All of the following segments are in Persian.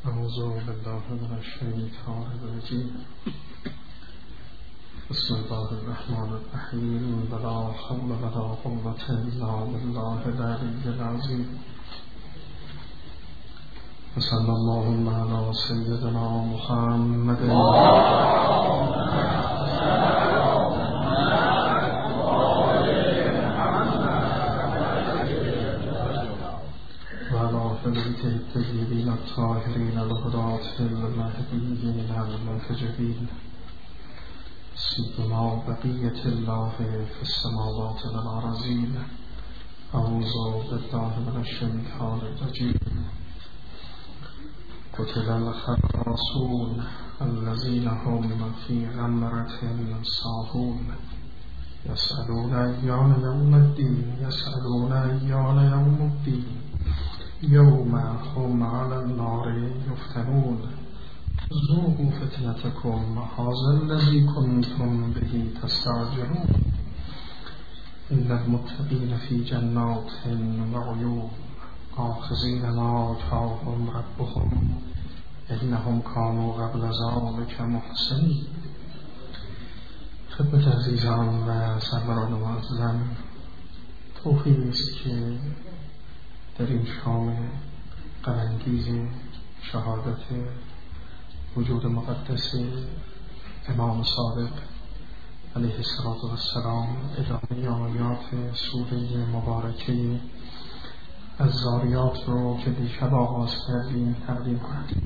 اعوذ بالله من الشیطان الرجیم. بسم الله الرحمن الرحیم. ولا حول ولا قوة الا بالله العلی العظیم. وصلی اللهم علی سیدنا محمد بيت الطيبين الطاهرين الهداة المهديين المنتجبين سيما بقية الله في السماوات والأرضين. أعوذ بالله من الشيطان الرجيم. قتل الخراصون الذين هم في غمرة ساهون يسألون أيان يوم الدين يوم هم على النار يفتنون ذوقوا فتنتكم هذا الذي كنتم به تستعجلون. إن المتقين في جنات وعيون آخذين ما آتاهم ربهم إنهم كانوا قبل ذلك محسنين. خدمت عزیزان و سروران معظم، توفیقی است که در این شام غم‌انگیز شهادت وجود مقدس امام صادق علیه السلام ادامه آیات سوره مبارکه الذاریات رو که دیشب آغاز کردیم تقدیم کنیم.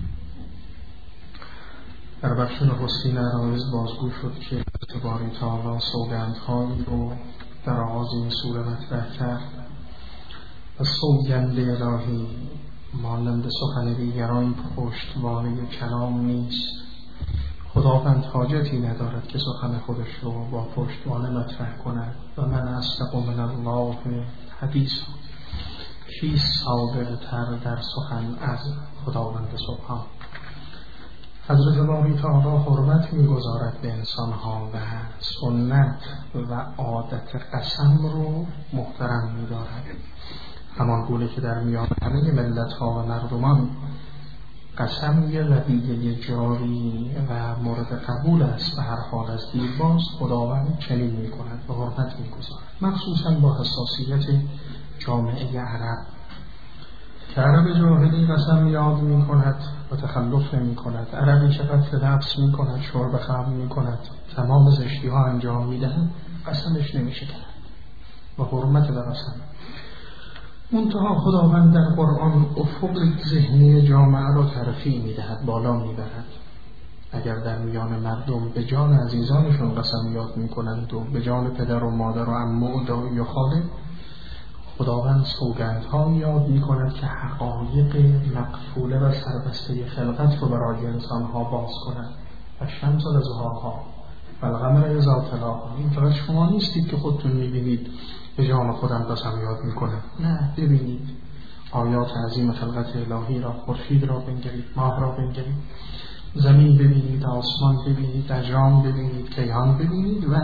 در بخش نخستین عرایض بازگو شد که باری تعالی سوگندهایی رو در آغاز این سوره مطرح کرد و سوگند الهی مانند سخن دیگران پشتوانه کلام نیست. خداوند حاجتی ندارد که سخن خودش رو با پشتوانه مطرح کند و من اصدق من الله حدیث. کیست صادق‌تر در سخن از خداوند سبحان؟ حضرت باری تعالی حرمت می‌گذارد به انسان‌ها و سنت و عادت قسم رو محترم می‌دارد، همان گونه که در میان همه ملت‌ها و مردمان قسم یه رویه جاری و مورد قبول است و هر حال از دیرباز خداوند چنین می‌کند و حرمت می‌گذارد، مخصوصاً با حساسیت جامعه عرب که عرب جاهلی قسم یاد می‌کند و تخلف نمی‌کند. عربی که قتل نفس می‌کند، شرب خمر می‌کند، تمام زشتی‌ها انجام می‌دهد، قسمش نمی‌شکند و حرمت در قسم. منتها خداوند در قرآن افق ذهنی جامعه را ترفیع می‌دهد، بالا می‌برد. اگر در میان مردم به جان عزیزانشون قسم یاد می‌کنند و به جان پدر و مادر و عمو و دایی و خاله، خداوند سوگندها یاد می‌کند که حقایق مقفوله و سربسته خلقت رو برای انسان‌ها باز کند. و شمس ضحاها و القمر اذا تلاها. این فقط شما نیستید که خودتون می‌بینید به جان خودم قسم یاد می‌کنم، نه، ببینید آیات عظیم خلقت الهی را، خورشید را بنگرید، ماه را بنگرید، زمین ببینید، آسمان ببینید، اجرام ببینید، کیهان ببینید و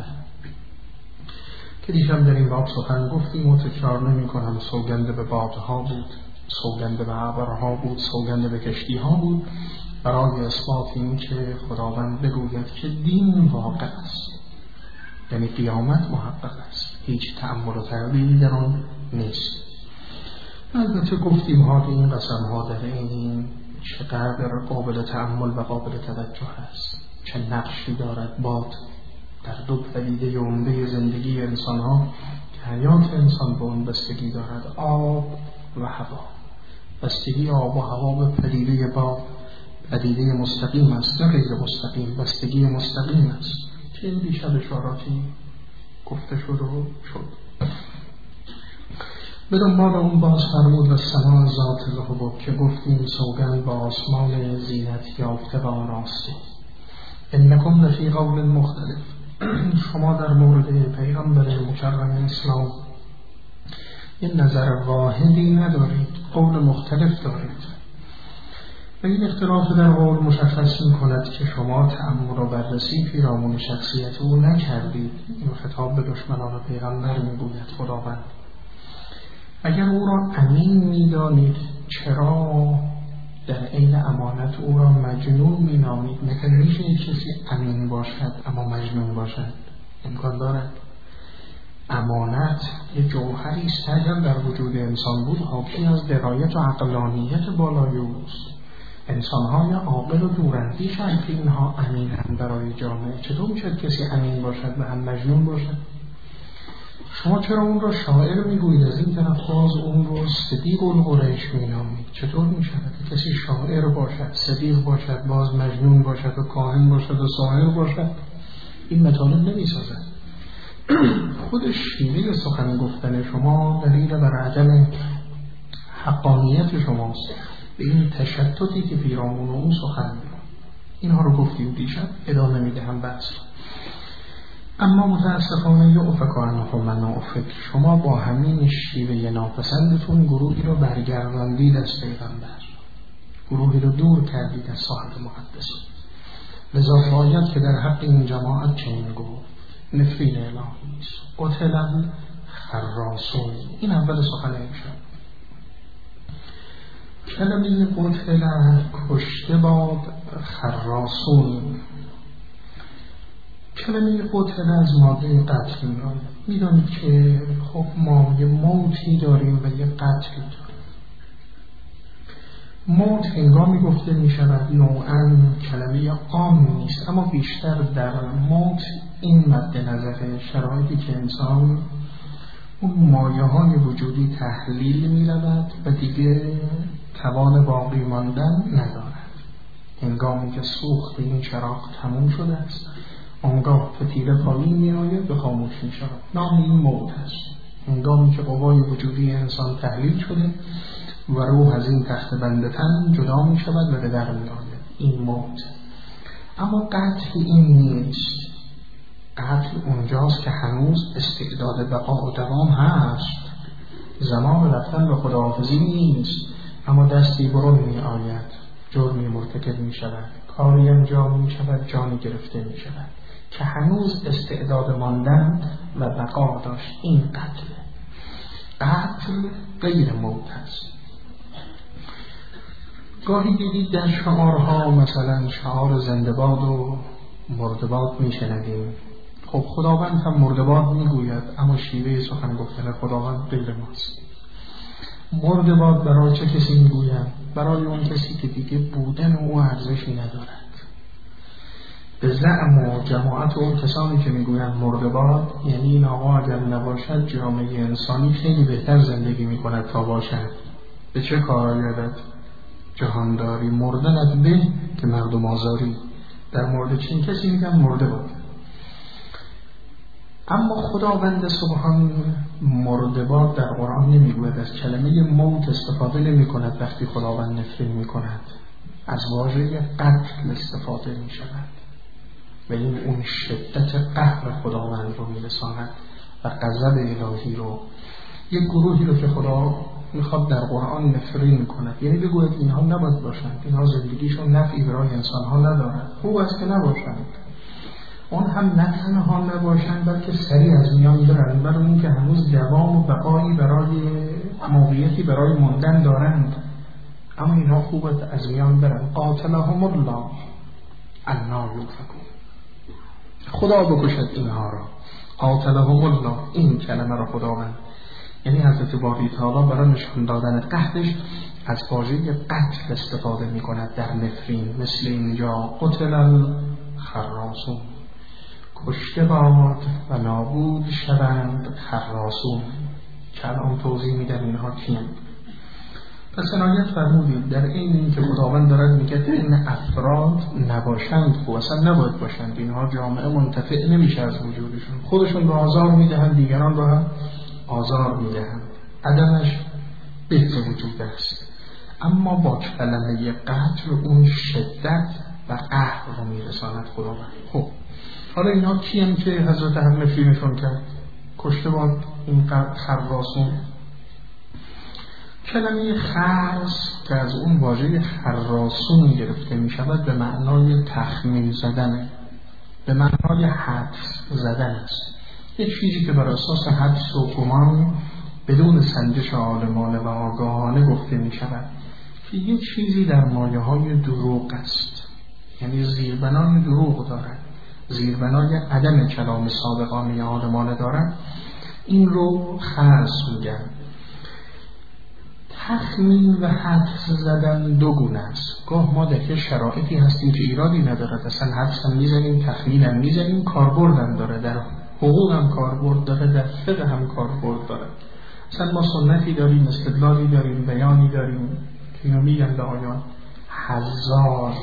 که دیشب در این باب سخن گفتیم و تکرار نمی کنم. سوگند به بادها بود، سوگند به ابرها بود، سوگند به کشتیها بود، برای اثبات این که خداوند بگوید که دین واقع است، یعنی قیامت محقق است، هیچ تأمل و تردیدی در آن نیست. البته گفتیم ها که این قسم ها در این چقدر قابل تأمل و قابل توجه است، چه نقشی دارد باد در دو پدیده عمده زندگی انسان ها که حیات انسان به اون بستگی دارد، آب و هوا. بستگی آب و هوا به پدیده باد پدیده مستقیم است، نه غیر مستقیم، بستگی مستقیم است که این دیشب اشاراتی گفته شد و شد. به دنبال اون باز فرمود و سما ذات الحبک که گفتیم سوگند با آسمان زینت یافته و آراسته. انکم لفی قول مختلف. شما در مورد پیغمبر مکرم اسلام این نظر واحدی ندارید، قول مختلف دارید و این اختلاف در قول مشخص می کند که شما تأمل و بررسی پیرامون شخصیت او نکردید. این خطاب به دشمنان پیغمبر می گوید خداوند. اگر او را امین می دانید چرا در عین امانت او را مجنون می نامید. مگر میشه کسی امین باشد اما مجنون باشد؟ امکان دارد؟ امانت یه جوهری است اگر در وجود انسان بود حاکی از درایت و عقلانیت بالای اوست. انسان‌های عاقل و دوراندیشند که اینها امینند برای جامعه. چطور میشد کسی امین باشد و هم مجنون باشد؟ شما چرا اون را شاعر میگویید، از این طرف باز اون رو صدیق القریش مینامید؟ چطور میشود که کسی شاعر باشد، صدیق باشد، باز مجنون باشد و کاهن باشد و ساحر باشد؟ این مطالب نمیسازد. خود شیوه سخن گفتن شما دلیل بر عدم حقانیت شماست، به این تشتتی که پیرامون اون سخن میگوید. اینها رو گفتیم دیشب، ادامه میدهم بحث. اما متاسفانه یعفک عنهم من افک، شما با همین شیوه ناپسندتون گروهی رو برگرداندید از پیغمبر، گروهی رو دور کردید از صاحب مقدس. لذا شاید که در حق این جماعت چنین گفت: نفرین الهی است، قتل خراسون. این اول سخن امشب. کلمه قتل کشته باد خراسون. کلمه قتل از ماده قتل میاد. میدانید که خب ما یه موتی داریم و یه قتل داریم. موت هنگامی گفته می شود نوعاً کلمه عام نیست، اما بیشتر در موت این مد نظر شرایطی که انسان اون مایه‌های وجودی تحلیل می رود و دیگه توان باقی ماندن ندارد. هنگامی که سوخت این چراغ تموم شده است، آنگاه فتیله پایین می آید و خاموش می شود. نام این موت است. هنگامی که قوای وجودی انسان تحلیل شده و روح از این تخت بند تن جدا می شود و به در می آید. این موت. اما قتل این نیست. قتل اونجاست که هنوز استعداد بقا و دوام هست، زمان رفتن به خداحافظی نیست، اما دستی برون می آید، جرمی مرتکب می شود، کاری انجام می شود، جانی گرفته می شود که هنوز استعداد ماندن و بقا داشت. این قتل. قتل غیر موت است. گاهی دیدید در شعارها مثلا شعار زنده‌باد و مرده‌باد می شنویم. خب خداوند هم مرده‌باد می گوید، اما شیوه سخن گفتن خداوند غیر ماست. مرده‌باد برای چه کسی می گوید؟ برای اون کسی که دیگه بودن او ارزشی ندارد. به زعم و جماعت اون کسانی که میگویند مرده‌باد، یعنی این آقا اگر نباشد جامعه انسانی خیلی بهتر زندگی میکند تا باشد. به چه کار آیدت؟ جهانداری مردنت به که مردم آزاری. در مورد چین کسی میگن مرده‌باد. اما خداوند سبحان مرده‌باد در قرآن نمیگوید، از کلمه موت استفاده نمی کند. وقتی خداوند نفرین میکند از واژه قتل استفاده می شود و این اون شدت قهر خداوند رو میرساند و غضب الهی رو، یک گروهی رو که خدا میخواد در قرآن نفرین کند، یعنی بگوید اینها نباید باشند، اینها زندگیشون نفعی برای انسانها ندارد. خوب است که نباشند. اون هم نه تنها نباشند بلکه سریع از میان برند، برای اون که هنوز دوام و بقایی برای موقعیتی برای ماندن دارند، اما اینها خوب است از میان برند. قاتلهم الله انا یؤفکون. خدا بکشد اینها را. قاتلهم الله، این کلمه را خداوند، یعنی حضرت باری تعالی برای نشان دادن قهرش از واژه قتل استفاده می کند در نفرین. مثل اینجا قتل الخراسون، کشته باد و نابود شوند خراسون، که الان توضیح میدن اینها کیند. پس عنایت فرمودید در این که خداوند دارد میگه این افراد نباشند، خب اصلا نباید باشند، اینها جامعه منتفع نمیشه از وجودشون، خودشون رو آزار میدهند، دیگران رو هم آزار میدهند، عدمش بهت وجود است. اما با کلمه قتل اون شدت و قهر رو میرساند خداوند. خب حالا اینا کیم که حضرت هم نفرینشون کرد؟ کشته باد این خراسون. کلمه خرس که از اون واژه خراسون گرفته می شود به معنای تخمین زدن، به معنای حدس زدن است. یک چیزی که بر اساس حدس و گمان بدون سنجش عالمانه و آگاهانه گفته می شود. که یه چیزی در مایه‌های دروغ است، یعنی زیربنای دروغ دارد، زیربنای عدم کلام صادقانه عالمانه دارد، این رو خرص میگن. تخمین و حدس زدن دو گونه است. گاه ما در شرایطی هستیم که ایرادی ندارد، اصلا حدس هم میزنیم، تخمین هم میزنیم، کاربرد هم داره، در حقوق هم کاربرد داره، در فقه هم کاربرد داره. اصلا ما سنتی داریم، استدلالی داریم، بیانی داریم که اینو میگن به آیان حزال.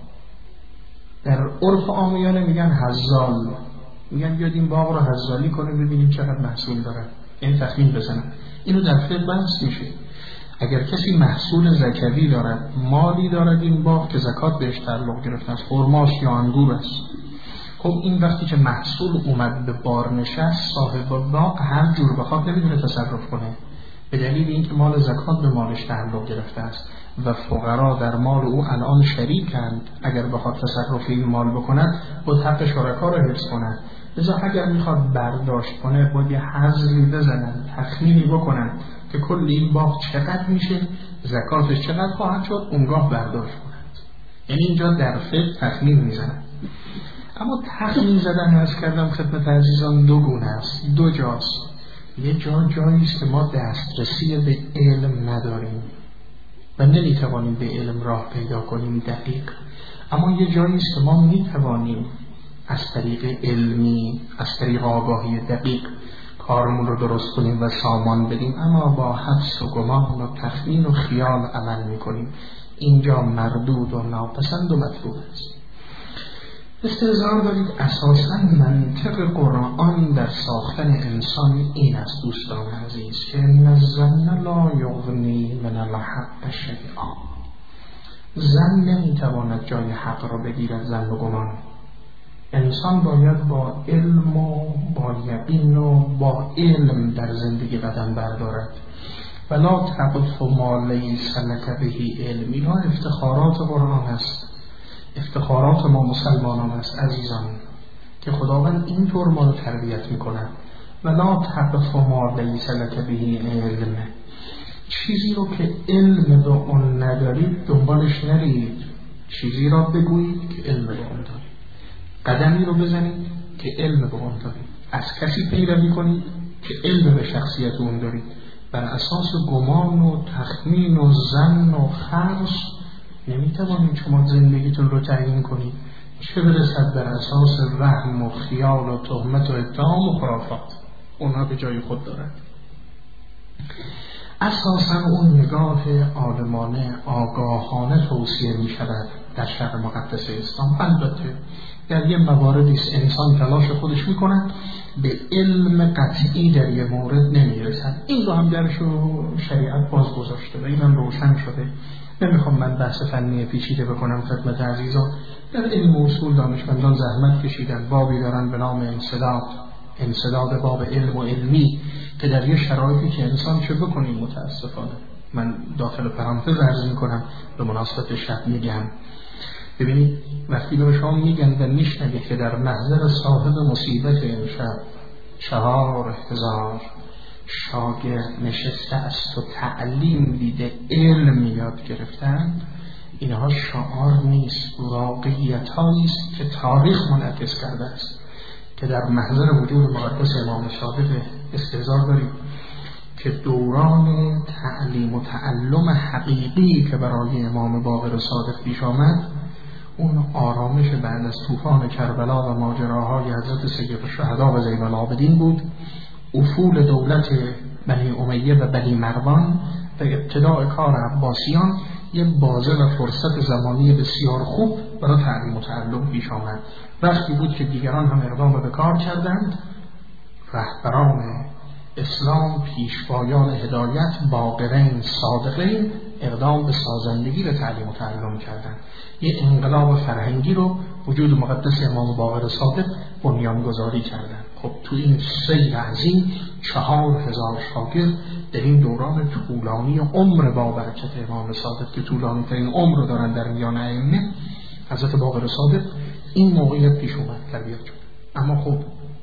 در عرف عامیانه میگن حزال، میگن بیاد این باغ رو حزالی کنیم ببینیم چقدر محصول داره، این تخمین بزنن. اینو در فقه بحث میشه. اگر کسی محصول زکوی دارد، مالی دارد این باغ که زکات بهش تعلق گرفته است، خرماش یا انگور است، خب این وقتی که محصول اومد به بار نشست، صاحب باغ هر جور بخواد نمیتونه تصرف کنه، به دلیل اینکه مال زکات به مالش تعلق گرفته است و فقرا در مال او الان شریکند. اگر بخواد تصرف این مال بکند باید حق شرکا را حفظ کند. لذا اگر میخواد برداشت کنه باید یه حذری بزنن، تخمینی بکنن که کل این باغ چقدر میشه، زکاتش چقدر خواهد شد، اونگاه برداشت کنند. یعنی اینجا در فقه تخمین میزنن. اما تخمین زدن عرض کردم خدمت عزیزان دو گونه است، دو جاست. یه جایی است که ما دسترسی به علم نداریم و نمیتوانیم به علم راه پیدا کنیم دقیق، اما یه جایی است که ما میتوانیم از طریق علمی، از طریق آگاهی دقیق کارمون رو درست کنیم و سامان بدیم، اما با حدس و گمان و تخمین و خیال عمل میکنیم. اینجا مردود و ناپسند و مطلوب است. استحضار دارید اساساً منطق قرآن در ساختن انسان این است دوستان عزیز که ان الظن لا یغنی من الحق شیئا. ظن نمیتواند جای حق را بگیرد، ظن و گمان. انسان باید با علم و با یقین و با علم در زندگی قدم بردارد. ولا تقف ما لیس لک به علم. اینها افتخارات قرآن است، افتخارات ما مسلمانان است عزیزان، که خداوند اینطور ما رو تربیت میکنه. ولا تقف ما لیس لک به علم. چیزی رو که علم به اون ندارید دنبالش نرید، چیزی را بگویید که علم به اون دارید، قدمی رو بزنید که علم به اون دارید، از کسی پیروی کنید که علم به شخصیت اون دارید. بر اساس گمان و تخمین و ظن و خرص نمیتوانید شما زندگیتون رو تعیین کنید، چه برسد بر اساس وهم و خیال و تهمت و اتهام و خرافات. اونها به جای خود دارد. اساسا اون نگاه عالمانه آگاهانه توصیه می شود در شرع مقدس اسلام. البته در یه مواردی انسان تلاش خودش می کند، به علم قطعی در یه مورد نمی رسد. این رو هم درش شریعت باز گذاشته و این هم روشن شده. نمیخوام من بحث فنی پیچیده بکنم خدمت عزیزان. در علم اصول دانشمندان زحمت کشیدن، بابی دارن به نام انسداد باب علم و علمی، که در یه شرایطی که انسان چه بکنیم متاسفانه، من داخل پرانتز عرض میکنم به مناسبت شب میگم، ببینید وقتی به شما میگن و میشنوید که در محضر صاحب مصیبت امشب 4000 شاگرد نشسته است و تعلیم دیده، علم یاد گرفتن، اینها شعار نیست، واقعیت هایی است که تاریخ منعکس کرده است که در محضر وجود مقدس امام صادق استحضار دارید که دوران تعلیم و تعلم حقیقی که برای امام باقر صادق پیش آمد، اون آرامش بعد از طوفان کربلا و ماجراهای حضرت سید الشهدا و زین العابدین بود، افول دولت بنی امیه و بنی مروان و ابتداء کار عباسیان، یه بازه و فرصت زمانی بسیار خوب برای تعلیم و تعلم پیش آمد. وقتی بود که دیگران هم اقدام به کار کردند، رهبران اسلام، پیشوایان هدایت، باقرین صادقین اقدام به سازندگی و تعلیم و تعلم کردند. یه انقلاب فرهنگی رو وجود مقدس امام باقر صادق بنیانگذاری کردند. خب تو این سیر عظیم 4000 شاگرد در این دوران طولانی عمر با برکت امام صادق که طولانی ترین عمر رو دارن در میان ائمه، حضرت باقر صادق این موقعیت پیش اومد تربیت شد. اما خب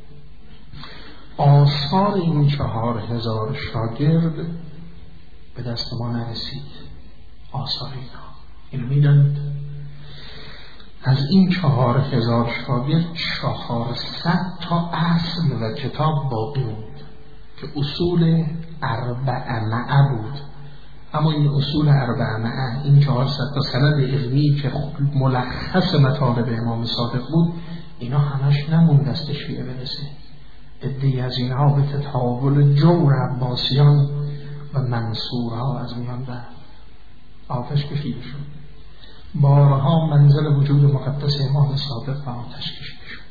آثار این 4000 شاگرد به دست ما نرسید. آثار اینها. اینو میدانید از این 4000 شاگرد 400 تا اصل و کتاب باقی بود که اصول 400 بود. اما این اصول 400، این 400 تا سند علمی که ملخص مطالب امام صادق بود، اینا همش نموند دست شیعه برسه. عده‌ای از اینها به تطاول جور عباسیان و منصورها از میان رفت، آتش کشیده شد. بارها منزل وجود مقدس امام صادق به آتش کشیده شد.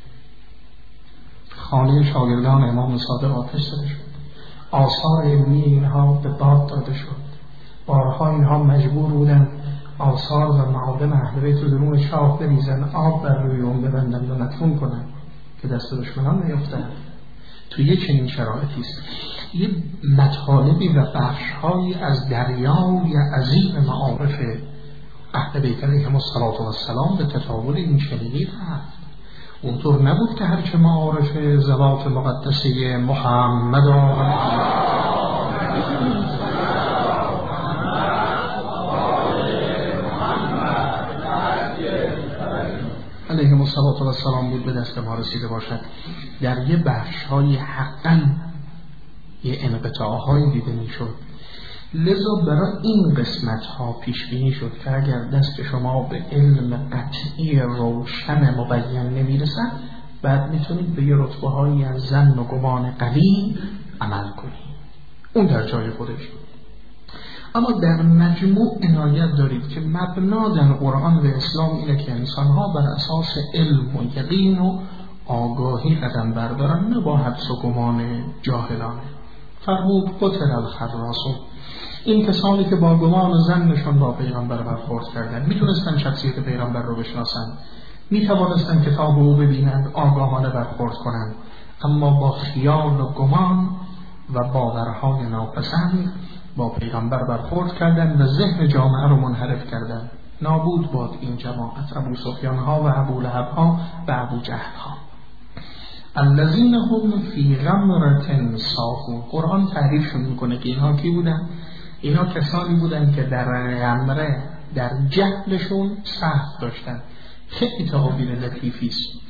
خانه شاگردان امام صادق آتش زده شد. آثار علمی اینها به باد داده شد. بارها اینها مجبور بودن آثار و معادن اهل بیت رو درون شاه بریزن، آب بر روی اون ببندن و مدفون کنن که دست دشمنان نیفتن. تو یک چنین شرایطی است یه مطالبی و بخش‌هایی از دریای عظیم معارف اهل بیت علیهم السلام به تطاول این چنینی رفت. اونطور نبود که هرچه معارف ذوات مقدسه محمد علیهم السلام بود به دست ما رسیده باشد. در یه بخش‌های حقاً یه انقطاع‌هایی دیده می‌شد. لذا برای این قسمت‌ها پیش بینی شد که اگر دست شما به علم قطعی روشن مبین نمی‌رسد، بعد میتونید به یه رتبه‌هایی از ظن و گمان قوی عمل کنید. اون در جای خودش. اما در مجموع عنایت دارید که مبنا در قرآن و اسلام اینه که انسان‌ها بر اساس علم و یقین و آگاهی قدم بردارن، نه با حدس و گمان جاهلانه. فرمود قتل الخراصون، این کسانی که با گمان و ظنشون با پیغمبر برخورد کردن، میتونستن شخصیت پیغمبر رو بشناسن، میتوانستن کتاب رو ببینند، آگاهانه برخورد کنند، اما با خیال و گمان و باورهای ناپسند با پیغمبر برخورد کردن و ذهن جامعه رو منحرف کردن. نابود باد این جماعت، ابو سفیان ها و ابو لهب ها و ابو جهل ها. الذین هم فی غمرة ساهون، قرآن تعریفشون میکنه که اینها کی بودن؟ اینا کسانی بودن که در غمره، در جهلشون سهو داشتن. خیلی تعبیر لطیفی است.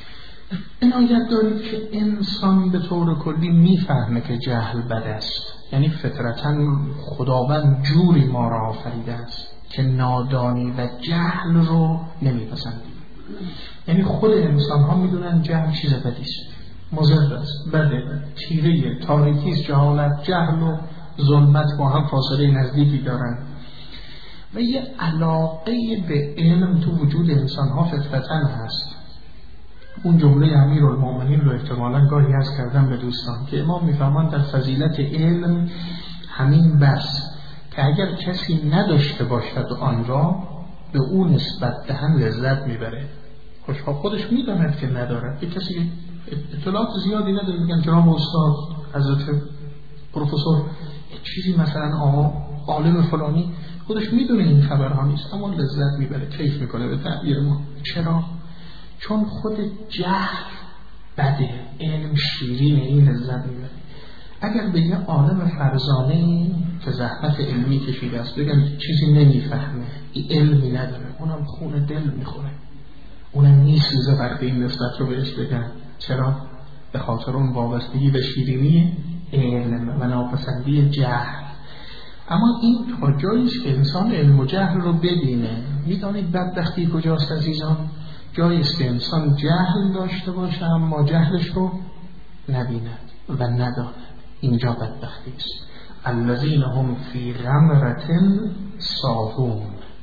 عنایت دارید که انسان به طور کلی میفهمه که جهل بد است، یعنی فطرتاً خداوند جوری ما را آفریده است که نادانی و جهل رو نمیپسندید. یعنی خود انسان ها میدونن جهل چیز بدی است، مضر است، بده، تیره، تاریکی است. جهالت، جهل و ظلمت با هم فاصله نزدیکی دارن و یه علاقه به علم تو وجود انسان ها فطرتاً هست. اون جمله امیرالمومنین رو احتمالاً گاهی عرض کردم به دوستان که امام میفرمان در فضیلت علم همین بس که اگر کسی نداشته باشد آن را به اون نسبت دهن لذت میبره. خوشحال خودش میداند که نداره. یک کسی اطلاعات زیادی نداره، میگن جناب استاد حضرت پروفسور چیزی مثلا عالم فلانی، خودش میدونه این خبرها نیست اما لذت میبره، کیف میکنه به تعبیر ما. چرا؟ چون خود جهل بده، علم شیرینه، این لذت میبره. اگر به یه عالم فرزانه که زحمت علمی کشیده است بگم چیزی نمیفهمه، این علمی نداره، اونم خون دل میخوره، اونم نیسوزه وقتی این نسبت رو بهش بگن. چرا؟ به خاطر اون وابستگی به شیرینی علم و ناپسندی جهل. اما این تا جاییست که انسان علم و جهل رو ببینه. میدانید بدبختی کجاست عزیزان؟ جاییست که انسان جهل داشته باشه اما جهلش رو نبیند و نداند. اینجا بدبختی است. الذین هم فی غمرة ساهون.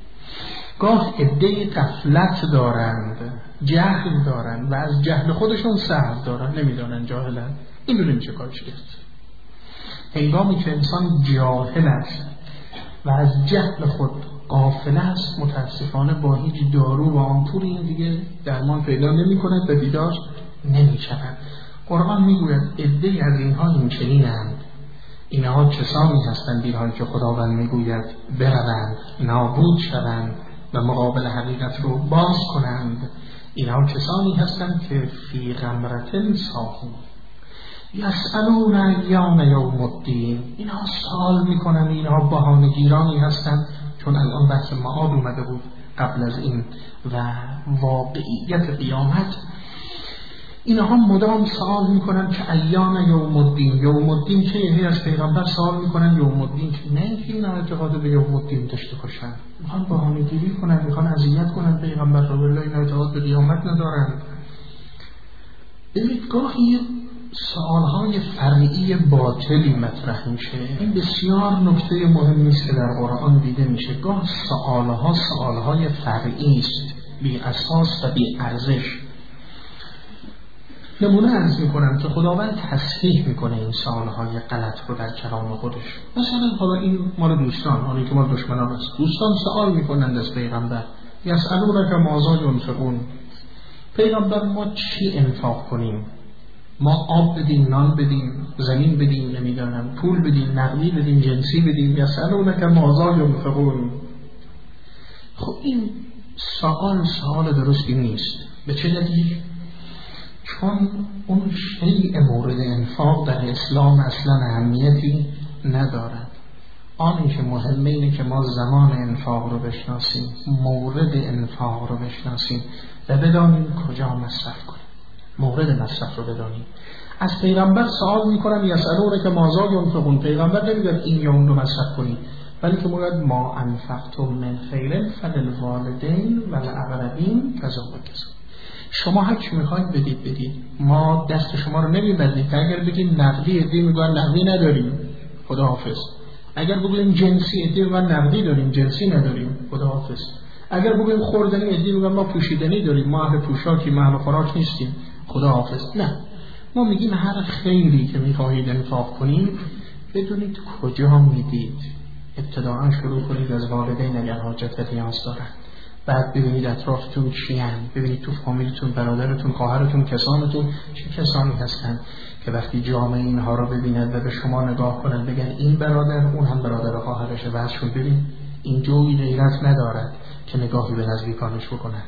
گاه عده‌ای غفلت دارند، جهل دارند و از جهل خودشون سهو دارند، نمیدانند، جاهلند. این رو نمیشه کارش کرد. هنگامی که انسان جاهل است و از جهل خود غافل است، متاسفانه با هیچ دارو و آمپول این دیگه درمان پیدا نمی کند و بیدار نمی شود. قرآن می گوید عده‌ای از اینها این چنینند. اینها کسانی هستند اینها که خداوند می گوید بروند، نابود شوند و مقابل حقیقت رو باز کنند. اینها کسانی هستند که فی غمرة ساهون یسألون ایام یوم الدین. اینها سوال میکنن، اینها بهانه‌گیرانی هستند چون الان بحث معاد اومده بود قبل از این و واقعیت قیامت، اینها مدام سوال میکنن که ایام یوم الدین، یوم الدین که یعنی از پیغمبر سوال میکنن یوم الدین که نه اینکه اینا اعتقاد به یوم الدین داشته باشن، میخوان بهانه‌گیری کنن، میخوان اذیت کنن پیغمبر رو، ولی اینا اعتقاد به قیامت ندارن. ببینید گاهی سوالهای فرعی باطلی مطرح میشه. این بسیار نکته مهمی است که در قرآن دیده میشه. گاه سوالهای فرعی است، بی اساس و بی ارزش. نمونه عرض میکنم که خداوند تصحیح میکنه این سوالهای غلط رو در کلام خودش. مثلا حالا این مال دوستان، حالا که مال دشمنان است، دوستان سوال میکنند از پیغمبر یسألونک ماذا ینفقون، پیغمبر ما چی انفاق کنیم؟ ما آب بدیم، نان بدیم، زمین بدیم، نمیدانم پول بدیم، نقدی بدیم، جنسی بدیم؟ یسألونک ماذا ینفقون. خب این سوال درستی نیست. به چه دلیل؟ چون اون شیء مورد انفاق در اسلام اصلا اهمیتی ندارد. آنی که مهمه اینه که ما زمان انفاق رو بشناسیم، مورد انفاق رو بشناسیم و بدانیم کجا مصرف کنیم، مورد مصرف رو بدانیم. از پیغمبر سوال میکنم یسألونک ماذا ینفقون، پیغمبر نمیگه این یا اون رو مصرف کنید، بلکه میگه ما انفقتم من خیر فللوالدین والاقربین کذا و کذا. شما هر چی میخواید بدید، ما دست شما رو نمیبندیم که اگر بگیم نقدی، ادعی میگن نقدی نداریم، خداحافظ. اگر بگیم جنسی، ادعی میگن نقدی داریم، جنسی نداریم، خداحافظ. اگر بگیم خوردنی، ادعی میگن ما پوشیدنی داریم، ما اهل پوشاکی، ما اهل خوراک نیستیم، خداحافظ. نه، ما میگیم هر خیری که میخواهید انفاق کنید بدونید کجا میدید. ابتداء شروع کنید از والدین اگر حاجت و نیاز دارن، بعد ببینید اطرافتون چیان، ببینید تو فامیلتون، برادرتون، خواهرتون، کسانتون چه کسانی هستن که وقتی جامعه اینها رو ببیند و به شما نگاه کنند بگن این برادر اون هم برادر خواهرشه، بعدشون ببین این جوی غیرت ندارد که نگاهی به نزدیکانش بکند.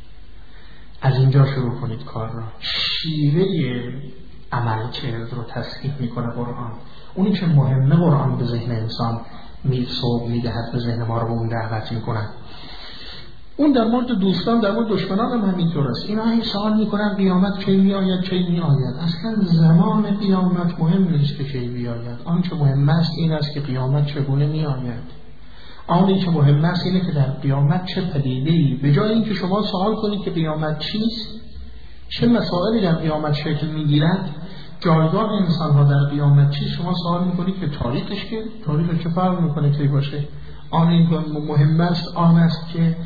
از اینجا شروع کنید کار را. شیوه عمل کرد رو تصحیح میکنه قرآن. اونی که مهمه قرآن به ذهن انسان میسوق میدهد، به ذهن ما رو به اون دعوت میکنه. اون در مورد دوستان، در مورد دشمنان هم همینطور است. اینا این سوال میکنن قیامت کی میآید، کی میآید. اصلا زمان قیامت مهم نیست که کی میآید. آنچه مهم است این است که قیامت چگونه میآید. آنی که مهم است اینه که در قیامت چه پدیده‌ای، به جای اینکه شما سوال کنید که قیامت چیست، چه مسائلی در قیامت شکل میگیرد، جایگاه انسان ها در قیامت چیست، شما سوال میکنید که تاریخش چه فرق میکنه کی باشه. آنی که مهم است آن است که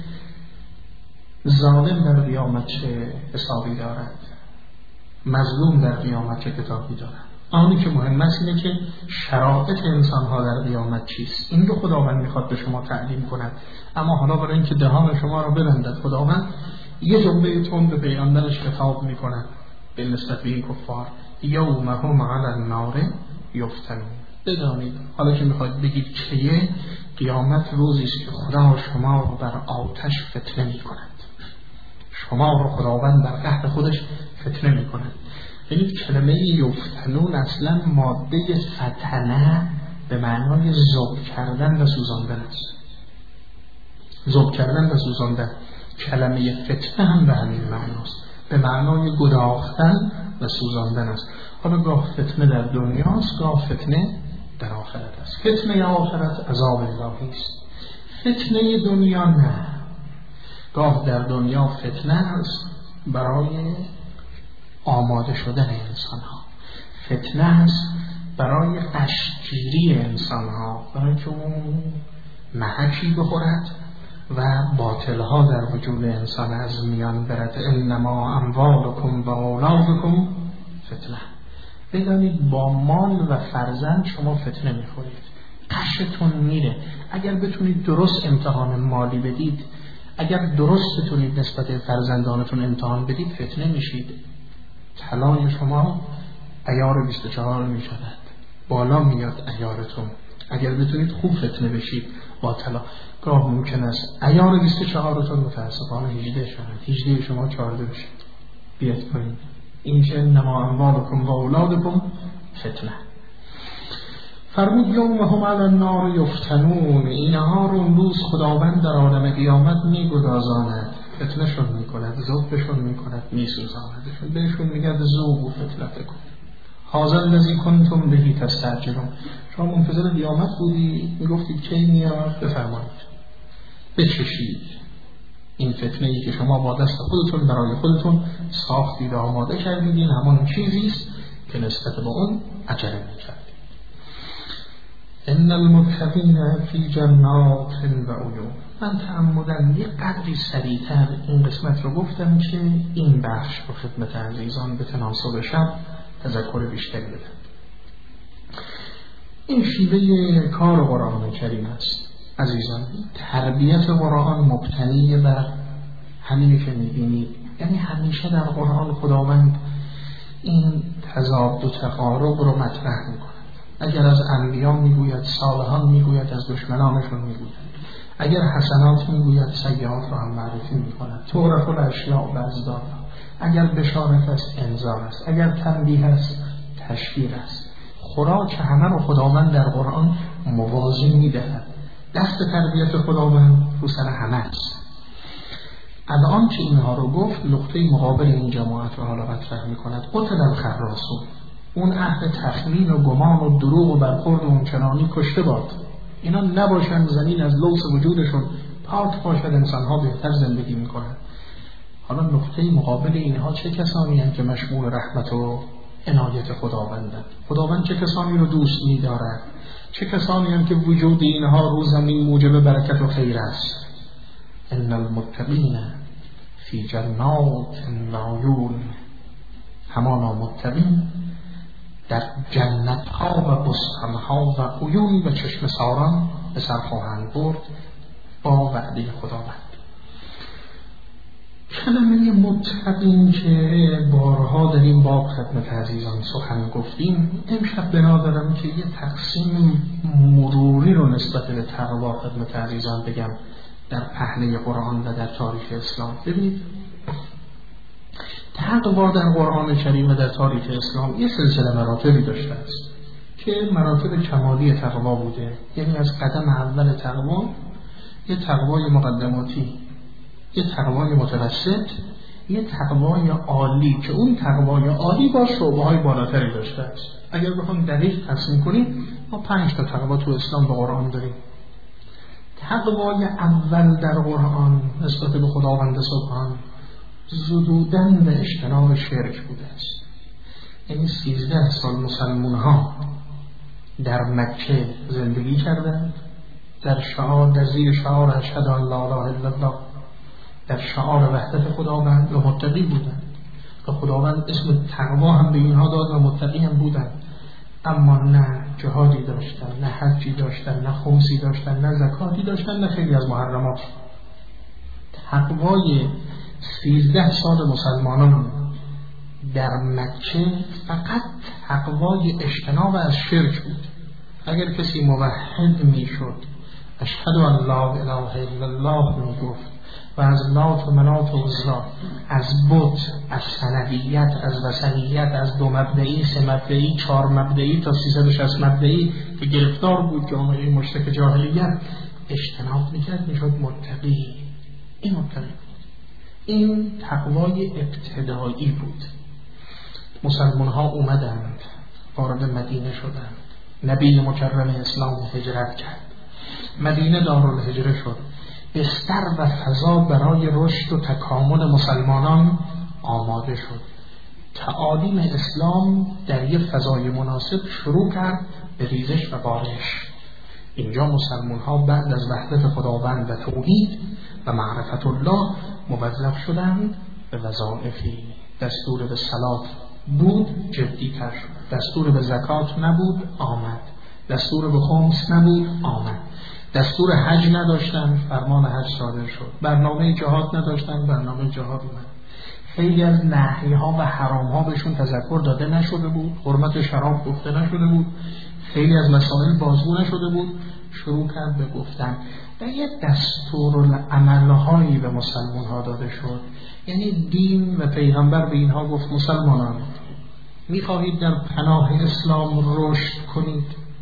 ظالم در قیامت چه حسابی دارد، مظلوم در قیامت چه کتابی دارد. آنی که مهم است اینه که شرایط انسان ها در قیامت چیست. این رو خداوند میخواد به شما تعلیم کند. اما حالا برای اینکه دهان شما رو ببندد، خداوند یه جمله تند به پیغمبرش خطاب میکند به نسبت به این کفار: یوم هم علی النار یفتنون. بدانید حالا که میخواد بگید چیه، قیامت روزی است که خدا شما رو بر آتش فتنه میکند. شما رو خداوند در قهر خودش فتنه میکند. یعنی کلمه یفتنون اصلا ماده فتنه به معنای ذوب کردن و سوزاندن است. ذوب کردن و سوزاندن. کلمه فتنه هم به همین معناست، به معنای گداختن و سوزاندن است. حالا گاه فتنه در دنیاست، گاه فتنه در آخرت است. فتنه آخرت عذاب الهی است، فتنه دنیا نه. گاه در دنیا فتنه است برای آماده شدن انسان ها، فتنه است برای قشگیری انسان ها، برای که اون محکی بخورد و باطل ها در وجود انسان از میان برد. انما اموالکم و اولادکم فتنه. بدانید با مال و فرزند شما فتنه میخورید، قشتون میره. اگر بتونید درست امتحان مالی بدید، اگر درست بتونید نسبت فرزندانتون امتحان بدید، فتنه میشید. طلای شما عیار 24 میشود، بالا میاد عیارتون. اگر بتونید خوب فتنه بشید با طلا، گاه ممکن است عیار 24تون متاسفانه 18 شود، 18 شما 14 بشید. بیاد پایین. این که انما اموالکم و اولادکم فتنه. فرمود یومهم علی النار یفتنون، اینها رو اون روز خداوند در عالم قیامت میگدازاند، فتنهشون میکند، ذوبشون میکند، میسوزاندشون، بهشون میگه ذوقوا فتنتکم هذا الذی کنتم به تستعجلون. شما منتظر قیامت بودی، میگفتید کی میاد، بفرمایید بچشید این فتنه‌ای که شما با دست خودتون برای خودتون ساختید و آماده کردید، این همون چیزیست که نسبت به اون عجله میکردید. ان المتقین فی جنات و عیون. من تعمداً یک قدری سریعتر این قسمت رو گفتم که این بخش رو خدمت عزیزان به تناسب شب تذکر بیشتری بدم. این شیوه کار قرآن کریم است عزیزان. تربیت قرآن مبتنی بر همینی که می‌بینید، یعنی همیشه در قرآن خداوند این تضاد و تقارب رو مطرح می‌کند. اگر از انبیا میگوید، صالحان میگوید، از دشمنانشون میگوید. اگر حسنات میگوید، سیئات رو هم معرفی می‌کند. تعرف الاشیاء بأضدادها. اگر بشارت است، انذار است. اگر تنبیه است، تشویق است. خوراک همه رو خداوند در قرآن موازی می‌دهد. دست تربیت خداوند رو سر همه است. الان که اینها رو گفت، نقطه مقابل این جماعت رو حالا مطرح می‌کند. قتل الخراصون، اون اهل تخمین و گمان و دروغ و برخورد و اونچنانی کشته باد. اینا نباشن، زمین از لوث وجودشون پاک باشد، انسان‌ها بهتر زندگی می‌کنند. حالا نقطه مقابل اینها چه کسانی هستند که مشمول رحمت و عنایت خداوندند؟ خداوند چه کسانی رو دوست می‌دارد؟ چه کسانی هستند که وجود اینها رو زمین موجب برکت و خیر است؟ ان المتقین فی جنات و عیون. همانا متقین در جنت ها و بستان ها و عیون و چشم ساران به سر خواهند برد با وعده خداوند. کلمه متقین که بارها در این باب خدمت عزیزان سخن گفتیم، امشب بنا دارم که یه تقسیم مروری رو نسبت به تقوا خدمت عزیزان بگم در پهنه قرآن و در تاریخ اسلام. ببینید، تقوا در قرآن کریم و در تاریخ اسلام یه سلسله مراتبی داشته است که مراتب کمالی تقوا بوده. یعنی از قدم اول تقوا یه تقوای مقدماتی، یه تقوای متوسط، یه تقوای عالی که اون تقوای عالی با شعبه‌های بالاتری داشته است. اگر بخوام دقیق تقسیم کنیم، ما 5 تا تقوا تو اسلام به قرآن داریم. تقوای اول در قرآن نسبت به خداوند سبحان زدودن به اجتناب شرک بوده است. یعنی 13 سال مسلمان ها در مکه زندگی کردند، در زیر شعار اشهد ان لا اله الا الله، در شعار وحدت خداوند و متقی بودند و خداوند اسم تقوا هم به اینها داد و متقی هم بودند. اما نه جهادی داشتن، نه حجی داشتن، نه خمسی داشتن، نه زکاتی داشتن، نه خیلی از محرمات. تقوای 13 سال مسلمانان در مکه فقط تقوای اجتناب از شرک بود. اگر کسی موحد میشد، اشهد ان لا اله الا الله میگفت و از لات و منات و عزا، از بت، از صنویت، از وثنیت، از 2 مبدئی، 3 مبدئی، 4 مبدئی تا 360 مبدئی که گرفتار بود جامعه مشرک جاهلیت، اجتناب میکرد، میشد متقی. این متقی بود. این تقوای ابتدایی بود. مسلمان ها اومدند، وارد مدینه شدند. نبی مکرم اسلام هجرت کرد، مدینه دارالهجره شد. بستر و فضا برای رشد و تکامل مسلمانان آماده شد. تعالیم اسلام در یک فضای مناسب شروع کرد به ریزش و بارش. اینجا مسلمان ها بعد از وحدت خداوند و توحید و معرفت الله موظف شدند به وظایفی. دستور به صلات بود، جدی تر شد. دستور به زکات نبود، آمد. دستور به خمس نبود، آمد. دستور حج نداشتن، فرمان حج صادر شد. برنامه جهاد نداشتن، برنامه جهاد اومد. خیلی از نهی ها و حرام ها بهشون تذکر داده نشده بود، حرمت شراب گفته نشده بود، خیلی از مسائل بازگو نشده بود. شروع کرد به گفتن و یه دستورالعمل هایی به مسلمان ها داده شد. یعنی دین و پیغمبر به اینها گفت میخواهید در پناه اسلام رشد کنید،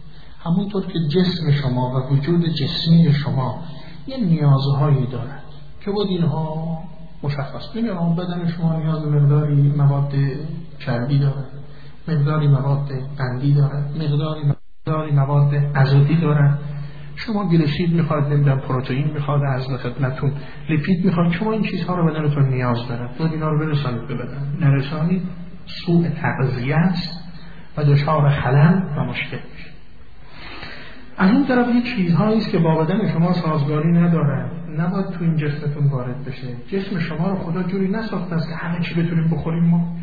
همونطور که جسم شما و وجود جسمی شما یه نیازهایی دارد که باید اینها مشخص ببینید. بدن شما نیاز به مقداری مواد چربی داره، مقداری مواد قندی داره، مقداری مواد ازوتی داره. شما گلوکوز میخواد، نمیدونم پروتئین میخواد، از خدمتتون لیپید میخواد. شما این چیزها رو بدنتون نیاز داره، باید اینا رو برسانید به بدن. نرسانید سوء تغذیه است و دچار خلل و مشکل میشه. از اون طرف یه چیزهایی است که با بدن شما سازگاری نداره، نباید تو این جسمتون وارد بشه. جسم شما رو خدا جوری نساخته است که همه چی بتونیم بخوریم. ما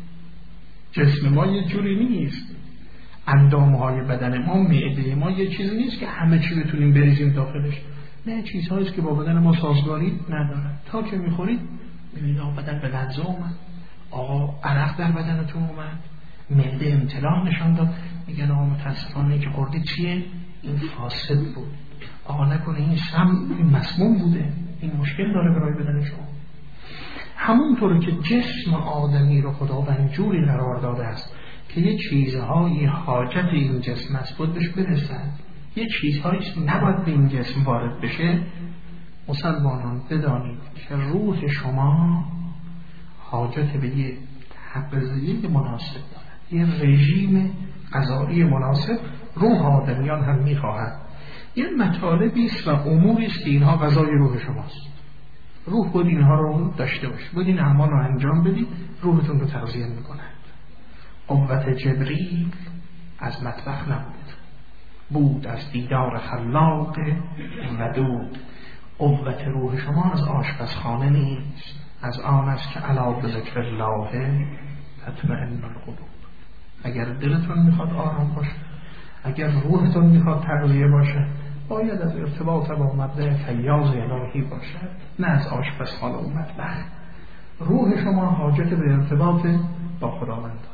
جسم ما یه جوری نیست. اندامهای بدن ما، معده ما یه چیزی نیست که همه چی بتونیم بریزیم داخلش. نه، چیزهایی است که با بدن ما سازگاری نداره. تا که میخورید میبینید بدن به لرزه اومد، آقا عرق در بدنتون اومد، معده امتلاع نشان داد، میگن آقا متاسفانه که خوردید چیه؟ این فاسد بود. آقا نکنه این مسموم بوده، این مشکل داره برای بدن شما. همونطور که جسم آدمی رو خداوند جوری قرار داده است که یه چیزهایی حاجت این جسم است بود بهش برسن، یه چیزهایی نباید به این جسم وارد بشه. مسلمانان بدانید که روح شما حاجت به یه تغذیه مناسب دارد، یه رژیم غذایی مناسب روح آدمیان هم میخواهد. یه مطالبی است و اموری است که اینها غذای روح شماست. روح بود اینها رو داشته باشه، بود این اعمال رو انجام بدید، روحتون رو تغذیه میکنند. قوت جبریل از مطبخ نبود، بود از دیدار خلاق ودود. قوت روح شما از آشپزخانه نیست، از آن است که علی بذکر الله تطمئن القلوب. اگر دلتون میخواد آرام باشه، اگر روحتون میخواد تغذیه باشه، باید از ارتباط با مبدأ فیاض الهی باشد، نه از آشپزخانه و مطبخ. روح شما حاجت به ارتباط با خداوند دارد.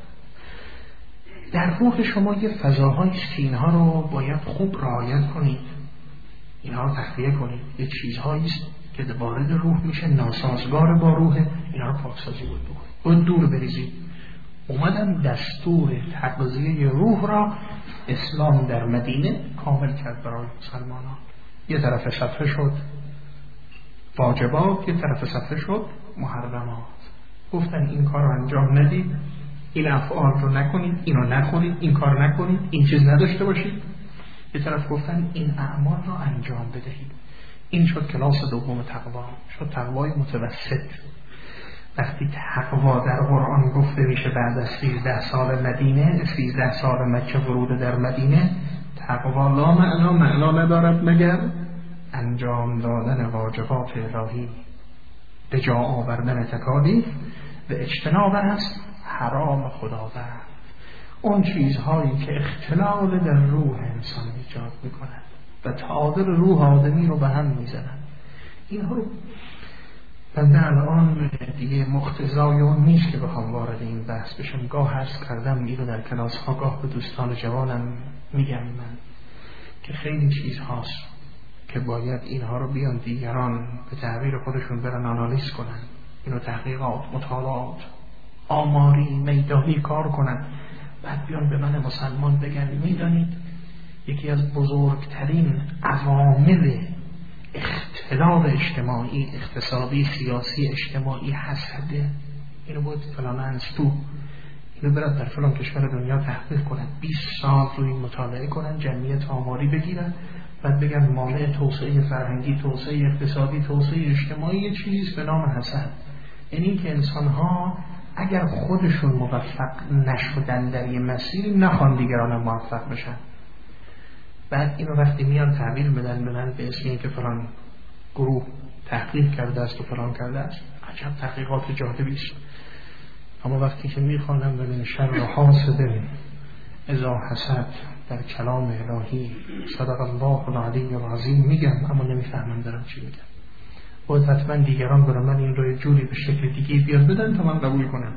در روح شما یه فضاهایی است که اینها رو باید خوب رعایت کنید، اینها رو تخلیه کنید. یه چیزهایی است که وارد روح میشه، ناسازگار با روح، اینها رو پاکسازی بود دور بریزید. اومدن دستور تغذیه روح را اسلام در مدینه کامل کرد برای مسلمانان. یه طرف صفحه شد واجبات، یه طرف صفحه شد محرمات. گفتن این کار رو انجام ندید، این افعال رو نکنید، اینو نخورید، این کار نکنید، این چیز نداشته باشید. یه طرف گفتن این اعمال رو انجام بدهید. این شد کلاس دوم تقوا، شد تقوای متوسط. وقتی تقوا در قرآن گفته میشه بعد از 13 سال مدینه، 13 سال مکه ورود در مدینه، تقوا لا معنا ندارد مگر انجام دادن واجبات الهی، به جا آوردن تکالیف و اجتناب از حرام خداوند. اون چیزهایی که اختلال در روح انسان ایجاد میکنند و تعادل روح آدمی رو به هم میزنند، اینها رو بنده الان دیگه مقتضای اون نیست که بخوام وارد این بحث بشم. گاه عرض کردم این رو در کلاس ها، گاه به دوستان جوانم میگم من که خیلی چیز هاست که باید اینها رو بیان دیگران به تعبیر خودشون برن آنالیز کنن، اینو تحقیقات، مطالعات آماری میدانی کار کنن، بعد بیان به من مسلمان بگن میدانید یکی از بزرگترین عوامل اختلال اجتماعی، اقتصادی، سیاسی، اجتماعی حسده. اینو باید فلان انستو اینو برد در فلان کشور دنیا تحقیق کنن، 20 سال روی مطالعه کنن، جمعیت آماری بگیرن، بعد بگن مانع توسعه فرهنگی، توسعه اقتصادی، توسعه اجتماعی یه چیز به نام حسد. یعنی که انسان‌ها اگر خودشون موفق نشدن در یه مسیر، نخوان دیگران موفق بشن. بعد اینو وقتی میان تعبیر بدن به من به اسم این که فلان گروه تحقیق کرده است و فلان کرده است، عجب تحقیقات جالبی است. اما وقتی که میخوانم ببین شر حاسد اذا حسد در کلام الهی صدق الله العلی العظیم میگم، اما نمیفهمم دارم چی میگم. باید حتما دیگران برای من این رو جوری به شکل دیگه بیاد بدن تا من قبول کنم.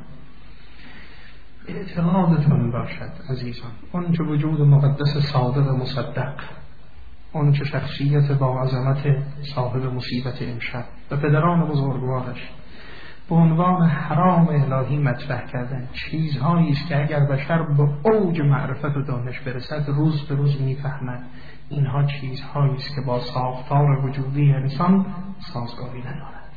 اعتقادتون باشد عزیزان، اون چه وجود مقدس صادق مصدق، اون چه شخصیت با عظمت صاحب مصیبت امشب و پدران بزرگوارش به عنوان حرام الهی مطرح کردن، چیزهایی است که اگر بشر به اوج معرفت و دانش برسد روز به روز میفهمد اینها چیزهایی است که با ساختار وجودی انسان سازگاری ندارد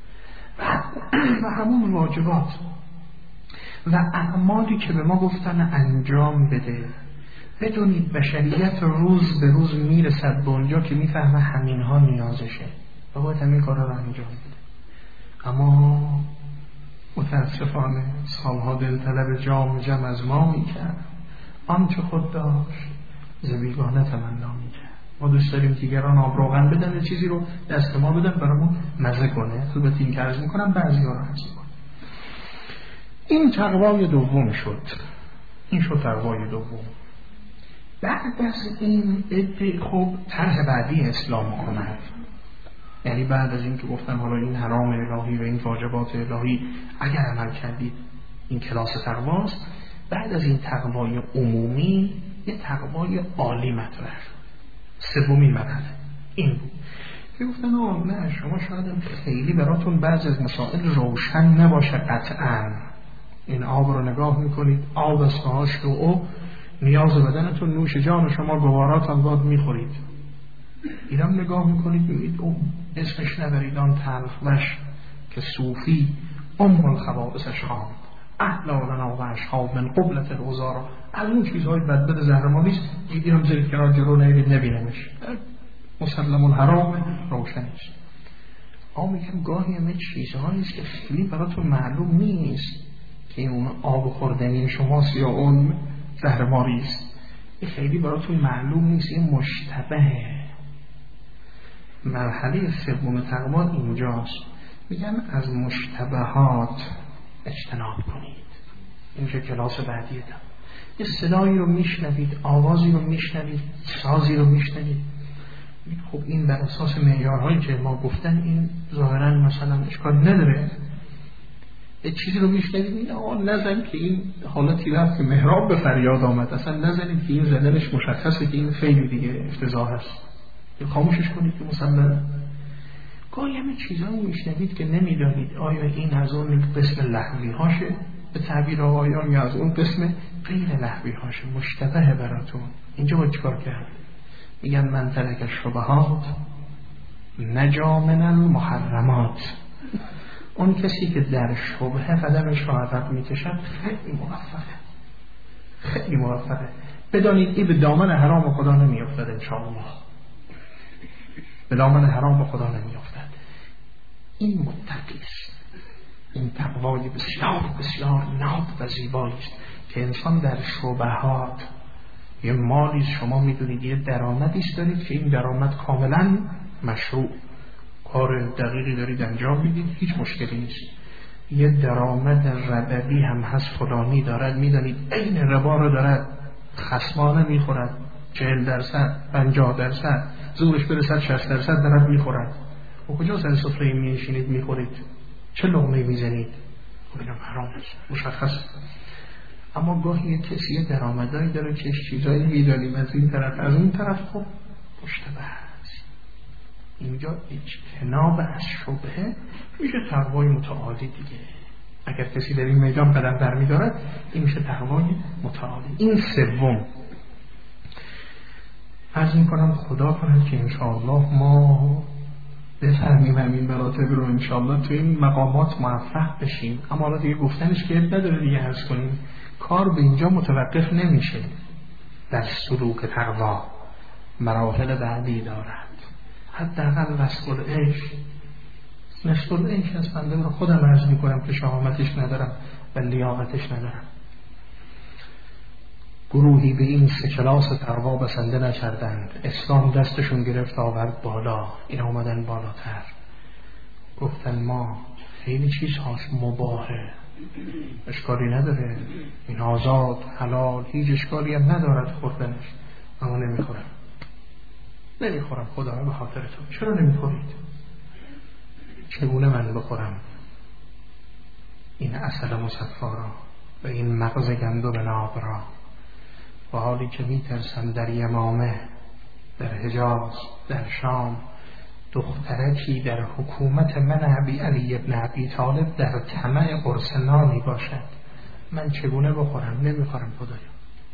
و همون واجبات و اعمالی که به ما گفتن انجام بده. بدونید بشریت روز به روز میرسد به اونجا که میفهمه همینها نیازشه و باید همین کارا رو انجام بده. اما متاسفانه سالها دلطلب جام جم از ما میکرد، آنچه خود داشت ز بیگانه تمنا میکرد. ما دوست داریم دیگران آب روغن بدن، چیزی رو دست ما بدن برامون مزه کنه. البته این که عرض میکنم بعضی ها رو عرض میکنم. این تقوای دوم شد. این شد تقوای دوم. بعد از این خب طرح بعدی اسلام کند، یعنی بعد از این که گفتم حالا این حرام الهی و این واجبات الهی اگر عمل کردید این کلاس تقواست، بعد از این تقوای عمومی یه تقوای عالی مطرح شد. سومین مرحله این بود که گفتن نه شما شاید خیلی براتون بعض از مسائل روشن نباشه قطعاً. این آب رو نگاه میکنید، آب از فهاش رو او نیاز بدنتون، نوش جان شما گوارات هم باید میخورید. اینم نگاه میکنید میبینید او اسمش نبرید آن تلخش که صوفی الخبائثش خواند اهلا لنا و اصحاب من قبلت الوزارا. از اون چیزهای بدبد زهرمانیست دیدیم زیر کنار جلو نبینمش، مسلم الحرام روشنیست. میگم گاهی همه چیزهاییست که خیلی براتون معلوم نیست که اون آب خوردنی شماست یا اون زهرماریست، این خیلی براتون معلوم نیست، این مشتبهه. مرحله سوم تقوا اینجاست، میگن از مشتبهات اجتناب کنید. این میشه کلاس بعدی دم. یه صدایی رو میشنوید، آوازی رو میشنوید، سازی رو میشنوید، خب این بر اساس معیارهایی که ما گفتن این ظاهرا مثلا اشکال نداره. یه چیزی رو میشنوید نزن که این حالتی رفت که محراب به فریاد آمد، اصلا نزنید که این زدنش مشخصه که این خیلی دیگه افتضاح است، یا خاموشش کنید که مسلمه. گاهی همه چیزایی میشنوید که نمیدانید آیا این از اون قسم لحوی هاشه به تعبیر آقایان یا از اون قسم غیر لحوی هاشه، مشتبه براتون. اینجا باید چکار کرد؟ میگن من ترک الشبهات نجا من المحرمات. اون کسی که در شبهه قدمش را عقب میکشد خیلی موفقه، خیلی موفقه. بدانید این به دامن حرام خدا نمیافتد انشاءالله، به دامن حرام خدا نمیافتد. این متقی است. این تقوای بسیار بسیار ناب و زیبایی است که انسان در شبهات، یه مالی شما میدونید یه درآمدی است دارید که این درآمد کاملا مشروع، کار دقیقی دارید انجام میدید، هیچ مشکلی نیست. یه درآمد ربوی هم هست فلانی دارد، میدانید این ربا رو دارد، خصمانه میخورد، 40%، 50%، زورش برسد 60% دارد میخورد. و کجا سر سفره میشینید میخورید؟ چه لقمه میزنید؟ خب اینم حرام است، مشخص. اما گاهی کسی درآمدایی داره که چیزایی میدانیم از این طرف از اون طرف، خب مشتبه است. اینجا اجتناب از شبهه میشه تقوای متعالی دیگه. اگر کسی در این میدان قدم برمی دارد این میشه تقوای متعالی. این سوم. عرض میکنم خدا کنه که انشاءالله ما بفهمیم همین مراتب رو، انشاءالله تو این مقامات موفق بشیم. اما حالا دیگه گفتنش که نداره دیگه، عرض کنیم کار به اینجا متوقف نمیشه. در سلوک تقوا مراحل بعدی دارد. حداقل نصب العیش از بنده رو خودم عرض میکنم که شهامتش ندارم و لیاقتش ندارم. گروهی به این سه کلاس تقوا بسنده نکردند، اسلام دستشون گرفت آورد بالا، این آمدن بالاتر، گفتن ما خیلی چیزهاش مباهه، اشکالی نداره، این آزاد حلال، هیچ اشکالی هم ندارد خوردنش، اما نمیخورم خدا به خاطر تو. چرا نمیخورید؟ چگونه من بخورم این عسل مصفا را و این مغز گندم ناب را، و حالی که میترسم در یمامه، در حجاز، در شام دخترکی در حکومت من علی ابن ابی طالب در طمع قرص نانی باشد، من چگونه بخورم؟ نمیخورم خدایا.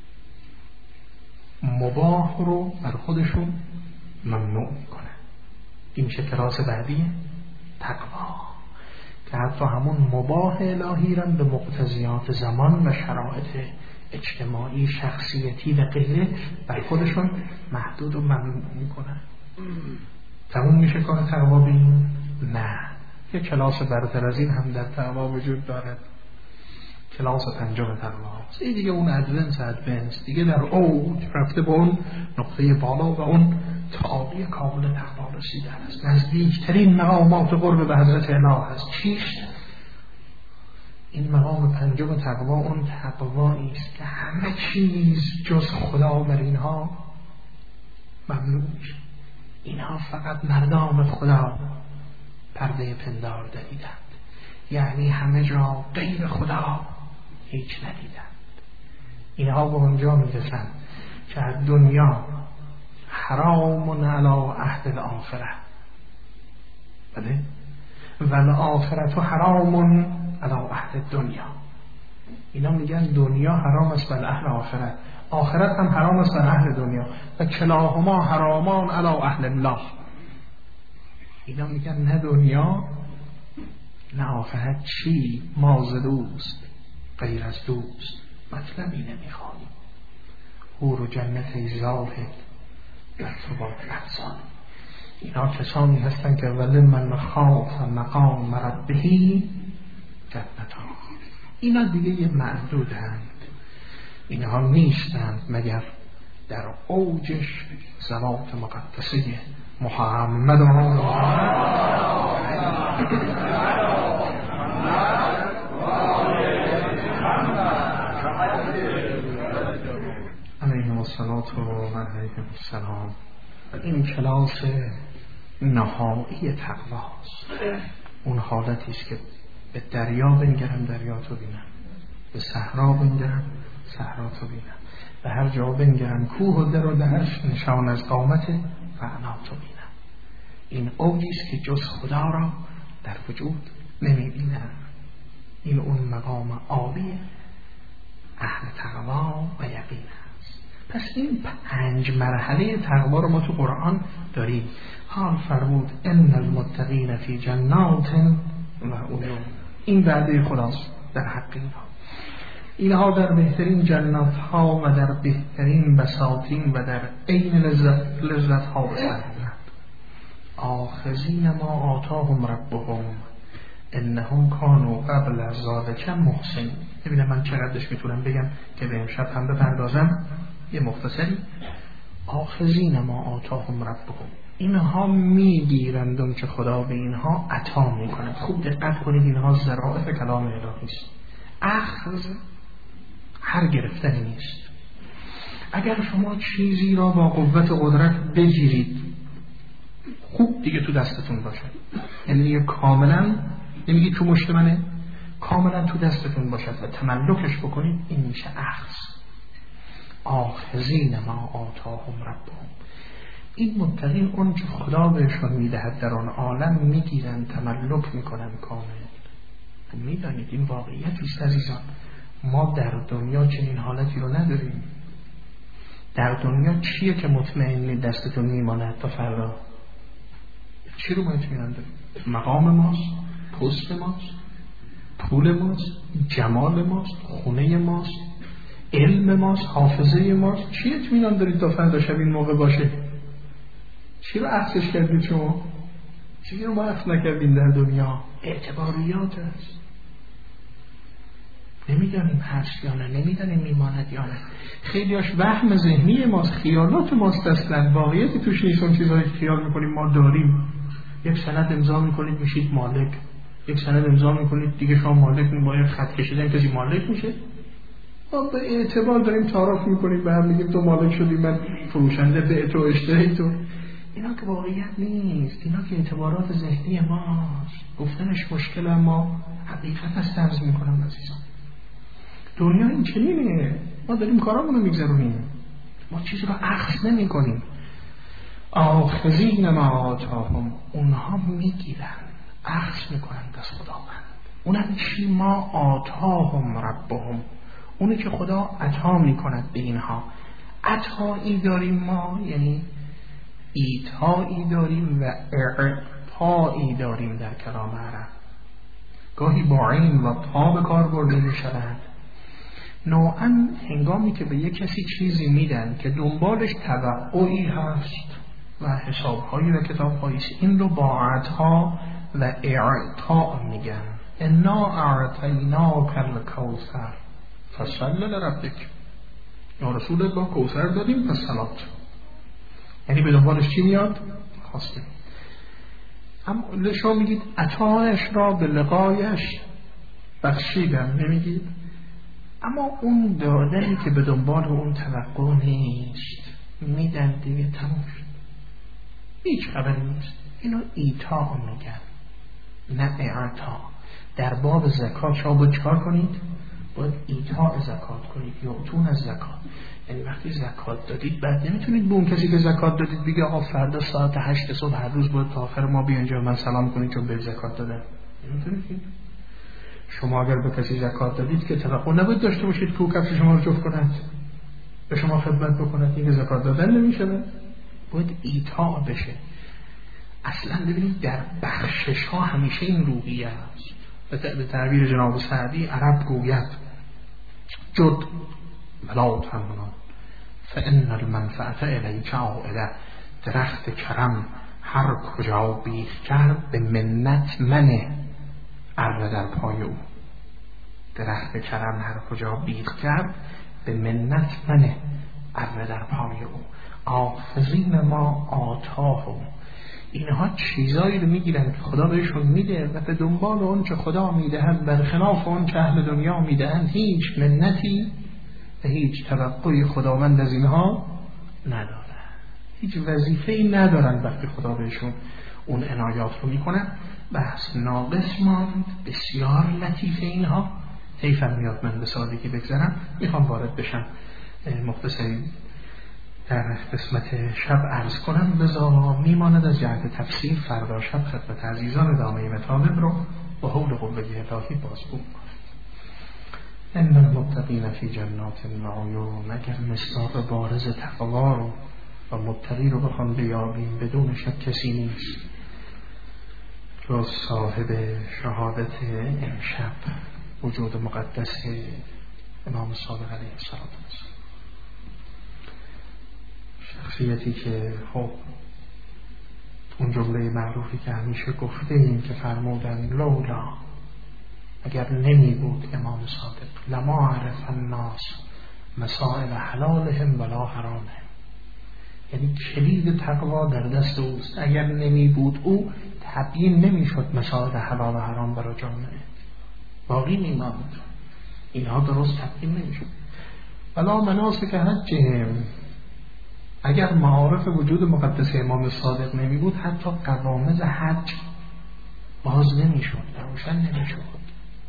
مباح رو بر خودشون ممنوع میکنن. این میشه کلاس بعدی تقوا، که حتی همون مباح الهی را به مقتضیات زمان و شرایط اجتماعی، شخصیتی و غیره بر خودشون محدود و ممنوع میکنن. تموم میشه کار تقوا به این؟ نه، یه کلاس برتر از این هم در تقوا وجود دارد. کلاس پنجم تقواست. این دیگه اون ادونس دیگه در اوج رفته به اون نقطه بالا و اون تعالی کامل تقوا رسیده است. نزدیکترین مقامات قرب به حضرت اله است. چیست؟ این مقام پنجم تقوا اون تقوایی است که همه چیز جز خدا بر اینها ممنوع میشه. اینها فقط مردان خدا پرده پندار دریدند، یعنی همه جا غیر خدا هیچ ندیدند. اینها به اونجا میرسند که دنیا حرام علی عهد الاخره، بله، و الاخرت حرام علی عهد دنیا. اینا میگن دنیا حرام است بر اهل آخرت، آخرت هم حرام است بر اهل دنیا، و کلاهما حرامان علی اهل الله. اینا میگن نه دنیا نه آخرت چی؟ ماز دوست غیر از دوست مطلبی نمیخوانی. حور و جنت زاهد در ثبات افزان. اینا کسانی هستن که ولی من خاف مقام ربهی جنتان. اینا دیگه یه معدودند، اینها نیستند مگر در اوجش ذوات مقدسه محمد علیه الصلاة و علیه السلام. این کلاس نهایی تقواست. اون حالتی است که به دریا بنگرم دریا تو بینم، به صحرا بنگرم صحرا تو بینم، به هر جا بنگرم کوه و در و دهش نشان از قامت رعنا تو بینم. این اوجی است که جز خدا را در وجود نمی بینم. این اون مقام عالی اهل تقوا و یقین است. پس این 5 مرحله تقوا رو ما تو قرآن داریم. حال فرمود ان المتقین فی جنات و عیون. این وعده خداست در حق اینها در بهترین جنات ها و در بهترین بساطین و در عین لذت ها بسازند. آخذین ما آتاهم ربهم انهم کانوا قبل از ذلک محسنین. ببینم من چقدرش میتونم بگم که به امشب هم بپردازم. یه مختصری. آخذین ما آتاهم ربهم، اینها میگیرند اون که خدا به اینها عطا میکند. خوب دقت کنید، اینها ظرافت کلام الهی است. اخذ هر گرفتنی نیست. اگر شما چیزی را با قوت قدرت بگیرید، خوب دیگه تو دستتون باشه، یعنی کاملا، نمیگی تو مشت منه، کاملا تو دستتون باشد و تملکش بکنید، این میشه اخذ. آخذین ما آتاهم ربهم. این متقین اون که خدا بهشون میدهد در آن عالم میگیرن، تملک میکنن کامل. میدانید این واقعیتی است عزیزان. ما در دنیا چنین حالتی رو نداریم. در دنیا چیه که مطمئنی دستتون میماند تا فردا؟ چی رو مطمئن داریم؟ مقام ماست، پست ماست، پول ماست، جمال ماست، خونه ماست، علم ماست، حافظه ماست. چی اطمینان دارید تا فردا شب این موقع باشه؟ چی رو اخذش کردید شما؟ چیزی رو ما اخذ نکردیم در دنیا؟ اعتباریات است. نمیدانیم هست یا نه، نمیدانیم میماند یا نه. خیلی هاش وهم ذهنی ماست، خیالات ماست اصلا. واقعیتی توش نیست. اون چیزهایی که خیال میکنیم ما داریم. یک سند امضا میکنید میشید مالک، یک سند امضا میکنید دیگه شما مالک باید خط کشیدن کسی مالک میشه. ما به اعتبار داریم تعارف میکنیم، به هم میگیم تو مالک شدی، من فروشنده، به تو اشتری تو. اینا که واقعیت نیست، اینا که اعتبارات ذهنی ماست. گفتنش مشکل، اما حقیقت است. عرض میکنم عزیزان، دنیا این چنینه. ما داریم کارامونو میگذرونیم، ما چیزی رو اخذ نمی کنیم. آخذین ما آتاهم، اونها میگیرن، اخذ میکنن از خداوند. اونم چی؟ ما آتاهم ربهم، اونی که خدا عطا میکند به اینها. عطایی داریم ما، یعنی ایتایی داریم و اعطایی داریم در کلام عرب. گاهی با عین و تا به کار برده میشود. نوعا هنگامی که به یک کسی چیزی میدن که دنبالش توقعی هست و حسابهایی و کتابهایی است، این رو با عطا و اعطا میگن. انا اعطیناک الکوثر فصل لربک، یا رسول الله کوثر دادیم پس صلات. یعنی به دنبالش چی میاد؟ خواسته. اما شما میگید عطایش را به لقایش بخشیدم، نمیگید؟ اما اون دادنی که به دنبال اون توقع نیست، میدن دیگه، تموم شد، هیچ خبری نیست. اینو ایتا میگن، نه اعطا. در باب زکات شما باید چکار کنید؟ باید ایتا زکات کنید یا اتون از زکات. یعنی وقتی زکات دادید بعد نمیتونید به اون کسی که زکات دادید بگه آقا فردا ساعت 8 صبح هر روز باید تا آخر ما اینجا من سلام کنید چون به زکات دادم. نمیتونید. شما اگر به کسی زکات دادید که توقع نباید داشته باشید که کسی شما رو جفت کند، به شما خدمت بکند. این که زکات دادن نمیشه، باید ایتا بشه. اصلا ببینید در بخشش ها همیشه این روحیه است. به تعبیر جناب سعدی عرب گوید جد ولا تمنن فان المنفعه الیک عائده. درخت کرم هر کجا بیخ کرد به منت منه اره در پای او. درخت کرم هر کجا بیخ کرد به منت منه اره در پای او. آخذین ما آتاهم، اینها چیزایی رو میگیرن که خدا بهشون میده و به دنبال اون که خدا میدهند برخلاف اون که اهل دنیا میدهند هیچ منتی و هیچ توقعی خداوند از اینها نداره. هیچ وظیفه‌ای ندارن وقتی خدا بهشون اون عنایات رو میکنن. بحث ناقص ماند، بسیار لطیفه اینها. حیفم میاد من به سادگی بگذارم، میخوام وارد بشم مختصری در قسمت شب عرض کنم، لذا میماند از جهت تفسیر فردا شب خدمت عزیزان ادامه مطالب رو با حول قوه الهی بازگو کنم. ان المتقین فی جنات و عیون، اگر مصداق بارز تقوا رو و متقی رو بخوان بیابیم بدون شک کسی نیست جز صاحب شهادت امشب، وجود مقدس امام صادق علیه السلام. شخصیتی که خب اون جمله معروفی که همیشه گفته این که فرمودن لولا، اگر نمی بود امام صادق، لما عرف الناس مسائل حلالهم ولا حرامهم. یعنی کلید تقوا در دست اوست. اگر نمی بود او تبیین نمی شد مسائل حلال و حرام برای جامعه، باقی می ماند، اینها درست تبیین نمی شد. ولا مناسک حجهم، اگر معارف وجود مقدس امام صادق نمی بود حتی قوامض حج باز نمی شد، روشن نمی شد.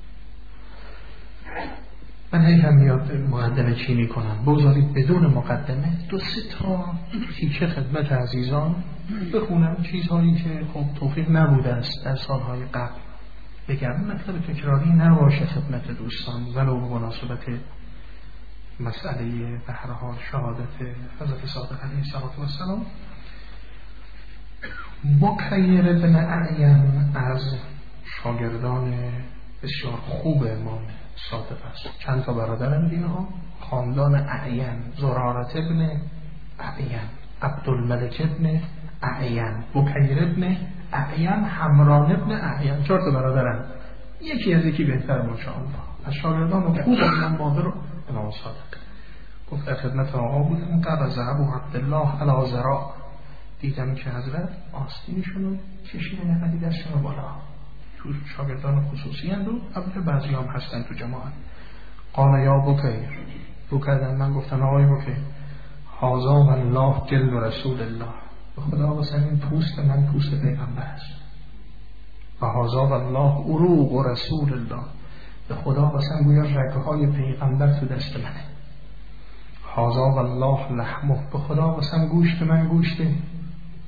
من هم میاد مقدمه چینی کنم، بگذارید بدون مقدمه دو سه تا تیکه خدمت عزیزان بخونم، چیزهایی که خب توفیق نبوده است در سالهای قبل بگم، مطلب تکراری نباشه خدمت دوستان، ولو به مناسبت مسئله به هر حال شهادت حضرت صادق علیه السلام. بکیر بن اعین از شاگردان بسیار خوب امام صادق است. چند تا برادرند اینها، خاندان اعین، زرارت ابن اعین، عبدالملک ابن اعین، بکیر ابن اعین، حمران ابن اعین. 4 تا برادرند، یکی از یکی بهتر ماشاءالله. از شاگردان خوب امام باقر و امام صادق. گفت در خدمت آقا بودم، قبض ابو عبدالله علی ذراع، دیدم که حضرت آستینشون رو کشیدن نقدی دستشون بالا. تو شاگردان خصوصی هستند و البته بعضی هم هستن تو جماعت. قال یا بکیر، بکردن من گفتم آقای بکیر، هذا والله جلد رسول الله، به خدا واسه این پوست من پوست پیغمبر است. و هذا والله عروق رسول الله، به خدا واسه گویا رگهای پیغمبر تو دست منه. هذا والله لحمه، به خدا واسه گوشت من گوشت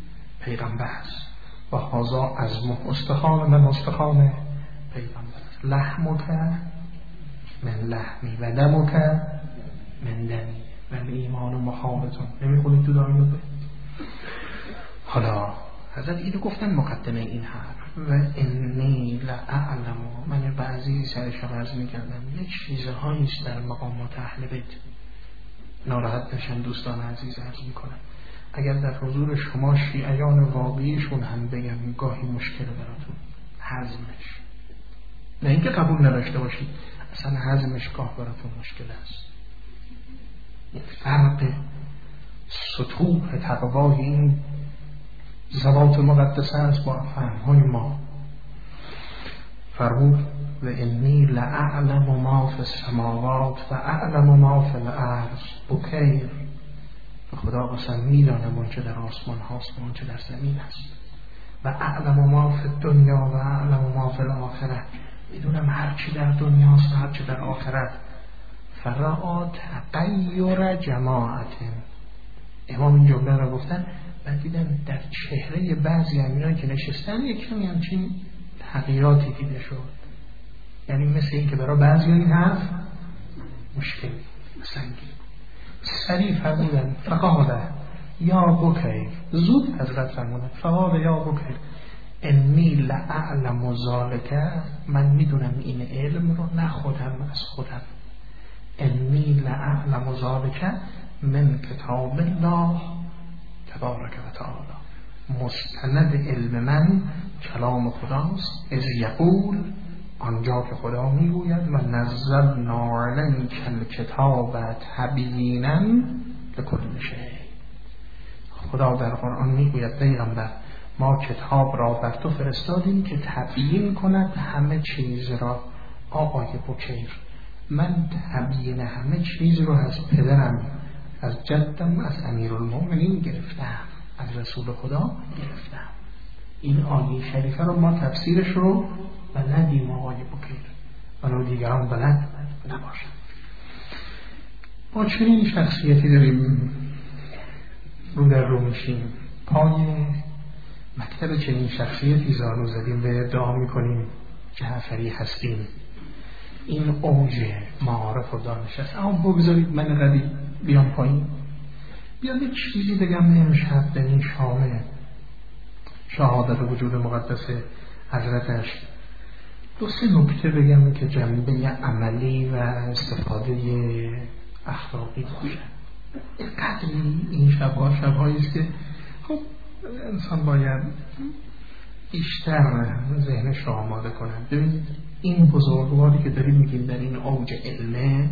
پیغمبر است و هذا عظم استخوان من استخوان پیغمبر است. لحمک من لحمی و دمک من دمی و ایمان مخالطون. نمیخونید تو داریم بده. حالا حضرت اینو گفتن مقدمه این حرف و انی لأعلم. من بعضی سرش عرض میکردم یک چیزهایی است در مقامات اهل بیت ناراحت نشن دوستان عزیز عرض میکنم. اگر در حضور شما شیعیان واقعیشون هم بگم گاهی مشکل براتون هضمش، نه اینکه قبول نداشته باشید، اصلا هضمش گاه براتون مشکل است. یک فرق سطوح تقوای این ذوات مقدسه است با فهمهای ما. فرمود و انی لأعلم ما فی السماوات و اعلم ما فی الارض بکیر. خدا قسم میدانم اون چه در آسمان هاست و اون چه در زمین است. و اعلم ما فی الدنیا و اعلم ما فی الاخره. میدونم هر چی در دنیاست و هر چی در آخرت. فرا تغیر جماعت. امام این جمله را گفتن بعد دیدم در چهره بعضی امیران که نشستن یک کمی همچین تغییراتی دیده شد. یعنی مثل این که برای بعضی این حرف مشکل سنگین. سریع فرمودن فقاله یا بکیر. زود حضرت فرمودن فقاله یا بکیر انی لأعلم ذالک. من میدونم این علم رو نه خودم از خودم. انی لأعلم ذالک من کتاب الله تبارک و تعالی. مستند علم من کلام خداست. از یقول آنجا که خدا میگوید و نزلنا علیک الکتاب تبیینا لکل شیء. خدا در قرآن میگوید پیغمبر ما کتاب را بر تو فرستادیم که تبیین کند همه چیز را. آقای بکیر من تبیین همه چیز رو از پدرم، از جدم، از امیرالمومنین گرفتم، از رسول خدا گرفتم. این آیه شریفه رو ما تفسیرش رو بلدیم آقای بکیر ولو دیگران بلد نباشن. ما چنین شخصیتی داریم رو در رو میشیم، پای مکتب چنین شخصیتی زانو زدیم و ادعا میکنیم جعفری هستیم. این اوج معارف و دانش است. اما بگذارید من قدیم بیام پایین، بیام یک چیزی بگم امشب در این شام شهادت وجود مقدس حضرتش. دو سه نکته بگم که جنبه عملی و استفاده اخلاقی باشه. قدری این شبهایی است که خب انسان باید بیشتر ذهنش رو آماده کنه. ببینید این بزرگواری که داریم میگیم در این اوج علمه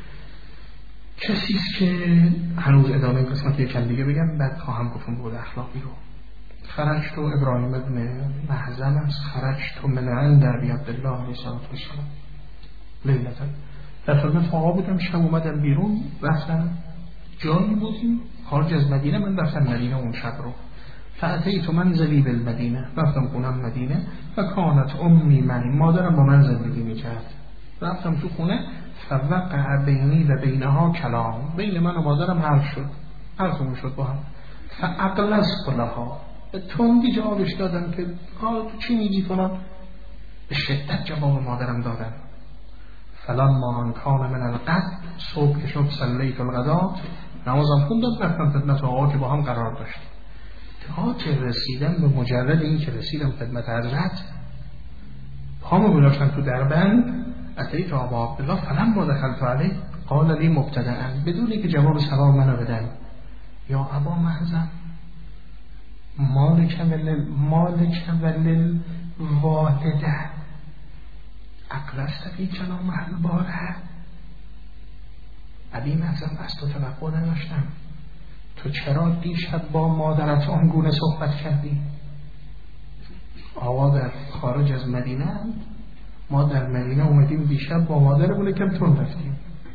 کسیست که هنوز ادامه قسمت یکم دیگه بگم بعد خواهم گفتم بود اخلاقی رو. خرجت ابراهیم ابن محزن است. خرجت من عند ابی عبدالله علیه السلام لیلتا. در خدمت آقا بودم، شب اومدم بیرون رفتم جایی بودیم خارج از مدینه. من رفتم مدینه اون شب رو. فاتیت منزلی بالمدینه. رفتم خونم مدینه و کانت امی من، مادرم با من زندگی میکرد. رفتم تو خونه فوقع بینی و بینها کلام. بین من و مادرم حرف شد، حرفمون شد با هم. فاقلصت لها، به تندی جوابش دادم که تو چی میگی فلان. به شدت جواب مادرم دادم. فلما ان کان من الغد، صبح که شد صلیت الغدات، نمازم خوندم رفتم خدمت آقا که با هم قرار داشتیم. تا که رسیدم به مجرد این که رسیدم خدمت حضرت پامو گذاشتم تو دربند. اتیت ابا عبدالله فلما دخلت علیه قال لی مبتدأ، بدون که جواب سلام منو بدن، یا ابا محزن مالک ولل والده اقلست فی کلام الباره. ابی محزن از تو توقع نداشتم، تو چرا دیشب با مادرت آنگونه صحبت کردی؟ آقا در خارج از مدینه، ما در مدینه اومدیم دیشب با مادرمون یکم تون رفتیم.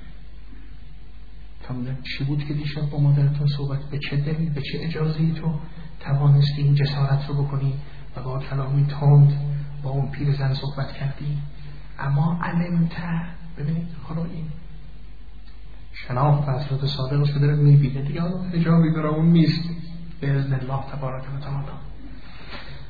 فهمیدم چی بود که دیشب با مادرتون صحبت، به چه دلیل، به چه اجازه‌ای تو توانستی این جسارت رو بکنی و با کلامی تند با اون پیرزن صحبت کردی؟ اما علمت. ببینید حالا این شناخت حضرت صادق رو داره میبینه دیگه، حالا اجابی برای اون نیست به اذن الله تبارک و تعالی.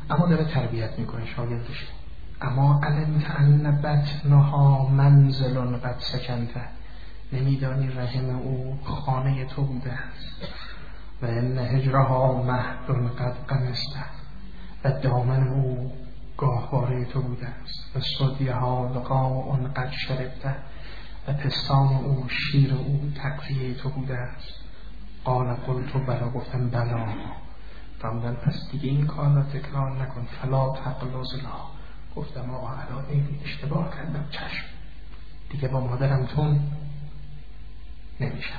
اما داره تربیت میکنه شاگردش. اما علمت ان بطنها منزل قد سکنته، نمیدانی رحم او خانه تو بوده است. و ان هجرها مهد قد قمسته، و دامن او گاهواره تو بوده است. و صدیها لقاء قد شربته، و پستان او شیر او تغذیه تو بوده است. قال قلت بلا، گفتم بلا. فرمودن پس دیگه این کار را تکرار نکن. فلا تقلظ لا، گفتم آقا الان اشتباه کردم، چشم، دیگه با مادرم تون نمیشم.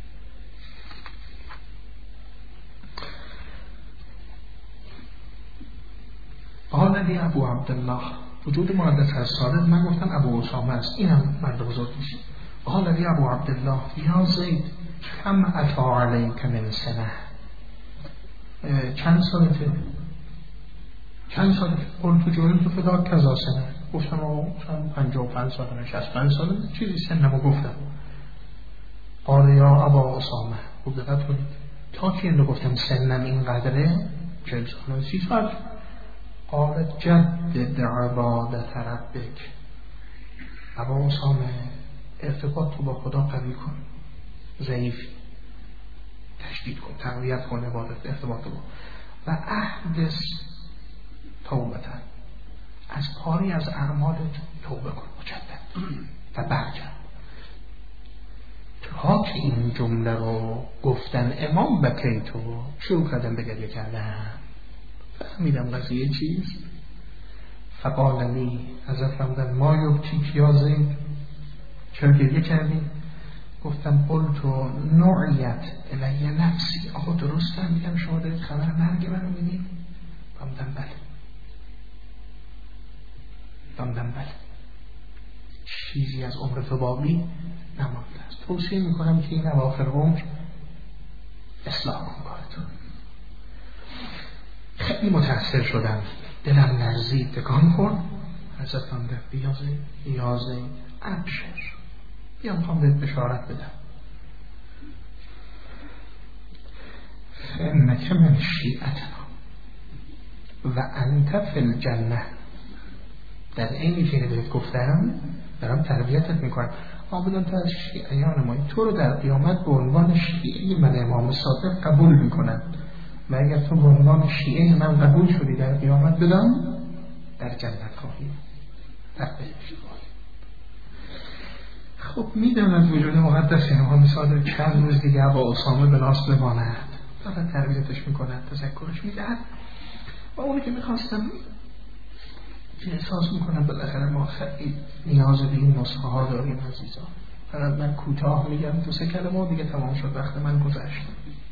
قال لی ابو عبدالله، وجود مقدس از صادق، من گفتم ابو اسامه است، اینم مرد بزرگ میشه. قال لی ابو عبدالله یا زید کم عطا علیک من سنه، چند سالته؟ چند ساله؟ قلت جوهل تو فدا کذا سنه، گفتم آقا 55 ساله، 65 ساله، چیزی سنمو گفتم. قال یا ابا اسامه، خوب دقت کنید، تا که اینو گفتم سنم این قدره 40 ساله 30 سال. قال جدد عبادت ربک، ابا اسامه ارتباط تو با خدا قوی کن، ضعیف تشدید کن، تقویت کن عبادت ارتباط با. و احدث توبتن، از پاری از اعمالت توبه کن مجدد و برجم. تا که این جمله رو گفتن امام بکیتو، شروع کردم به گریه کردن. فهمیدم قضیه چیست. فقال لی، حضرت فرمودن ما یبکیک یا زید، چرا گریه کردی؟ گفتم قلتو نوعیت الی نفسی، آقا درست فهمیدم شما دارید خبر مرگ منو میدید؟ فرمودن بله. فرمودن بله، چیزی از عمر تو باقی نمانده است. توصیه میکنم که این اواخر عمر اصلاح کن کارتون. خیلی متأثر شدم، دلم لرزید، تکان خورد. حضرت فرمودن بیازه ابشر، بیا میخوام بهت بشارت بدم. فانک من شیعتنا و انت فی الجنه. در اینی که بهت گفتم دارم تربیتت میکنم. آبدان تو از شیعیان ما، تو رو در قیامت به عنوان شیعه من امام صادق قبول میکنم. و اگر تو به عنوان شیعه من قبول شدی در قیامت بدم، در جنت خواهی، در بهشت خواهی. خب میدونم وجود مقدس امام صادق چند روز دیگه با اسامه به ناس بماند، فقط تربیتش میکند، تذکرش میدهد. و اونی که میخواستم که احساس میکنم بالاخره ما خیلی نیاز به این نسخه ها داریم عزیزان. فقط من کوتاه میگم، 2-3 کلمه دیگه تمام شد، وقت من گذشت.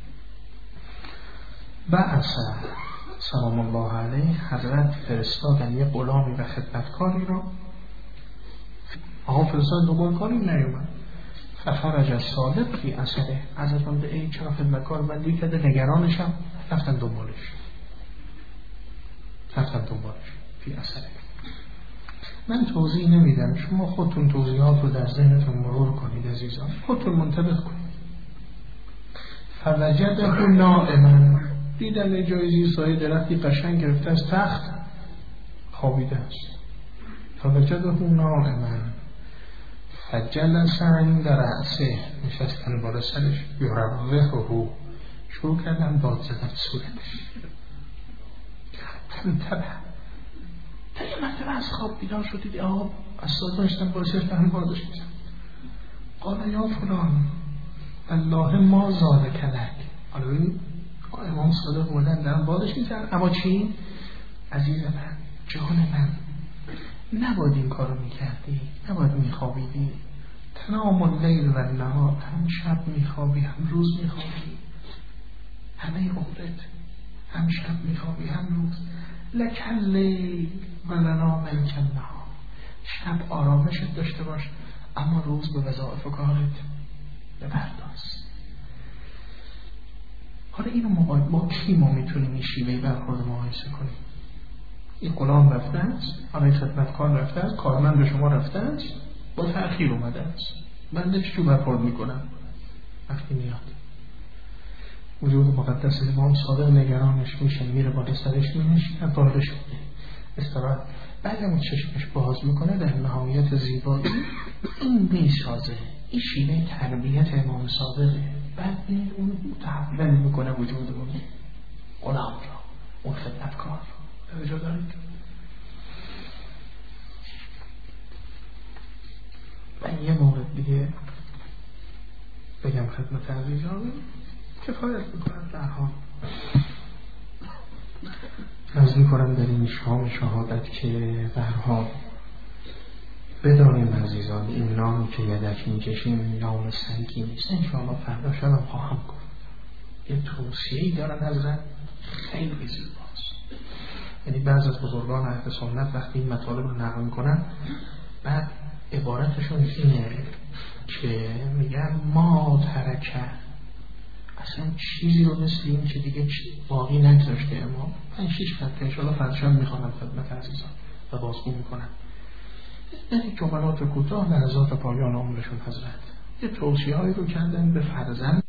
بعد سلام الله علیه حضرت فرستادن یه غلامی و خدمتکاری رو. آقا فرستاد دنبال کاری نیومد. فخرج از صادق فی اثره، حضرت به این چرا خدمتکار بندی کرده، نگرانشم، رفتن دنبالش فی اثره. من توضیح نمیدم، شما خودتون توضیحات رو در ذهنتون مرور کنید عزیزان، خودتون منتبه کنید. فوجده نائما، دیدن یه جای زیر سایه درختی قشنگ گرفته از تخت خوابیده است. فوجده نائما فجلس عند رأسه، نشستن بالا سرش، یروحه، شروع کردن داد زدن صورتش. تنتبه، تا یه مرتبه از خواب بیدار شدید، آب از ساز داشتن بالا سرش برم باردش میزن. قال یا فلان الله ما زالک لک. حالا ببین امام صادق بودن دارم بادش میزن، اما چی؟ عزیز من، جان من، نباید این کارو میکردی، نباید میخوابیدی. تنام اللیل و النهار، هم شب میخوابی هم روز میخوابی، همه عمرت هم شب میخوابی هم روز. لک اللیل و لنا ملک النهار، شب آرامشت داشته باش اما روز به وظایف و کارت بپرداز. حالا اینو با کی ما میتونیم این شیوه برخورد مقایسه کنیم؟ این غلام رفته است، آقای خدمتکار رفته است، کارمند شما رفته است، با تأخیر اومده است، بنده چجور برخورد میکنم وقتی میاد؟ وجود مقدس امام صادق نگرانش میشه، میره بالا سرش مینشینه، وارد شده استراحت. بعد اون چشمش باز میکنه، در نهایت زیبایی این میسازه، این شیوه تربیت امام صادقه. بعد اون تحول میکنه وجود اون غلام را، اون خدمتکار را. توجه دارید؟ من یه مورد دیگه بگم خدمت عزیزان، کفایت میکنم در حال. عرض میکنم در این شام شهادت که در حال بدانیم عزیزان، این نامی که یدک میکشیم نام سنگی نیست. انشاءالله فردا شبم خواهم گفت یه توصیه‌ای دارن حضرت خیلی زیباست. یعنی بعض از بزرگان اهل سنت وقتی این مطالب رو نقل میکنن، بعد عبارتشون اینه که میگن ما ترکه، اصلا چیزی رو مثل این که دیگه باقی نگذاشته امام. 5-6 خط انشاءالله فرشان میخوانم خدمت عزیزان و بازگو میکنم. در این جملات کوتاه لحظات پایان عمرشون حضرت یه توصیه هایی رو کردن به فرزند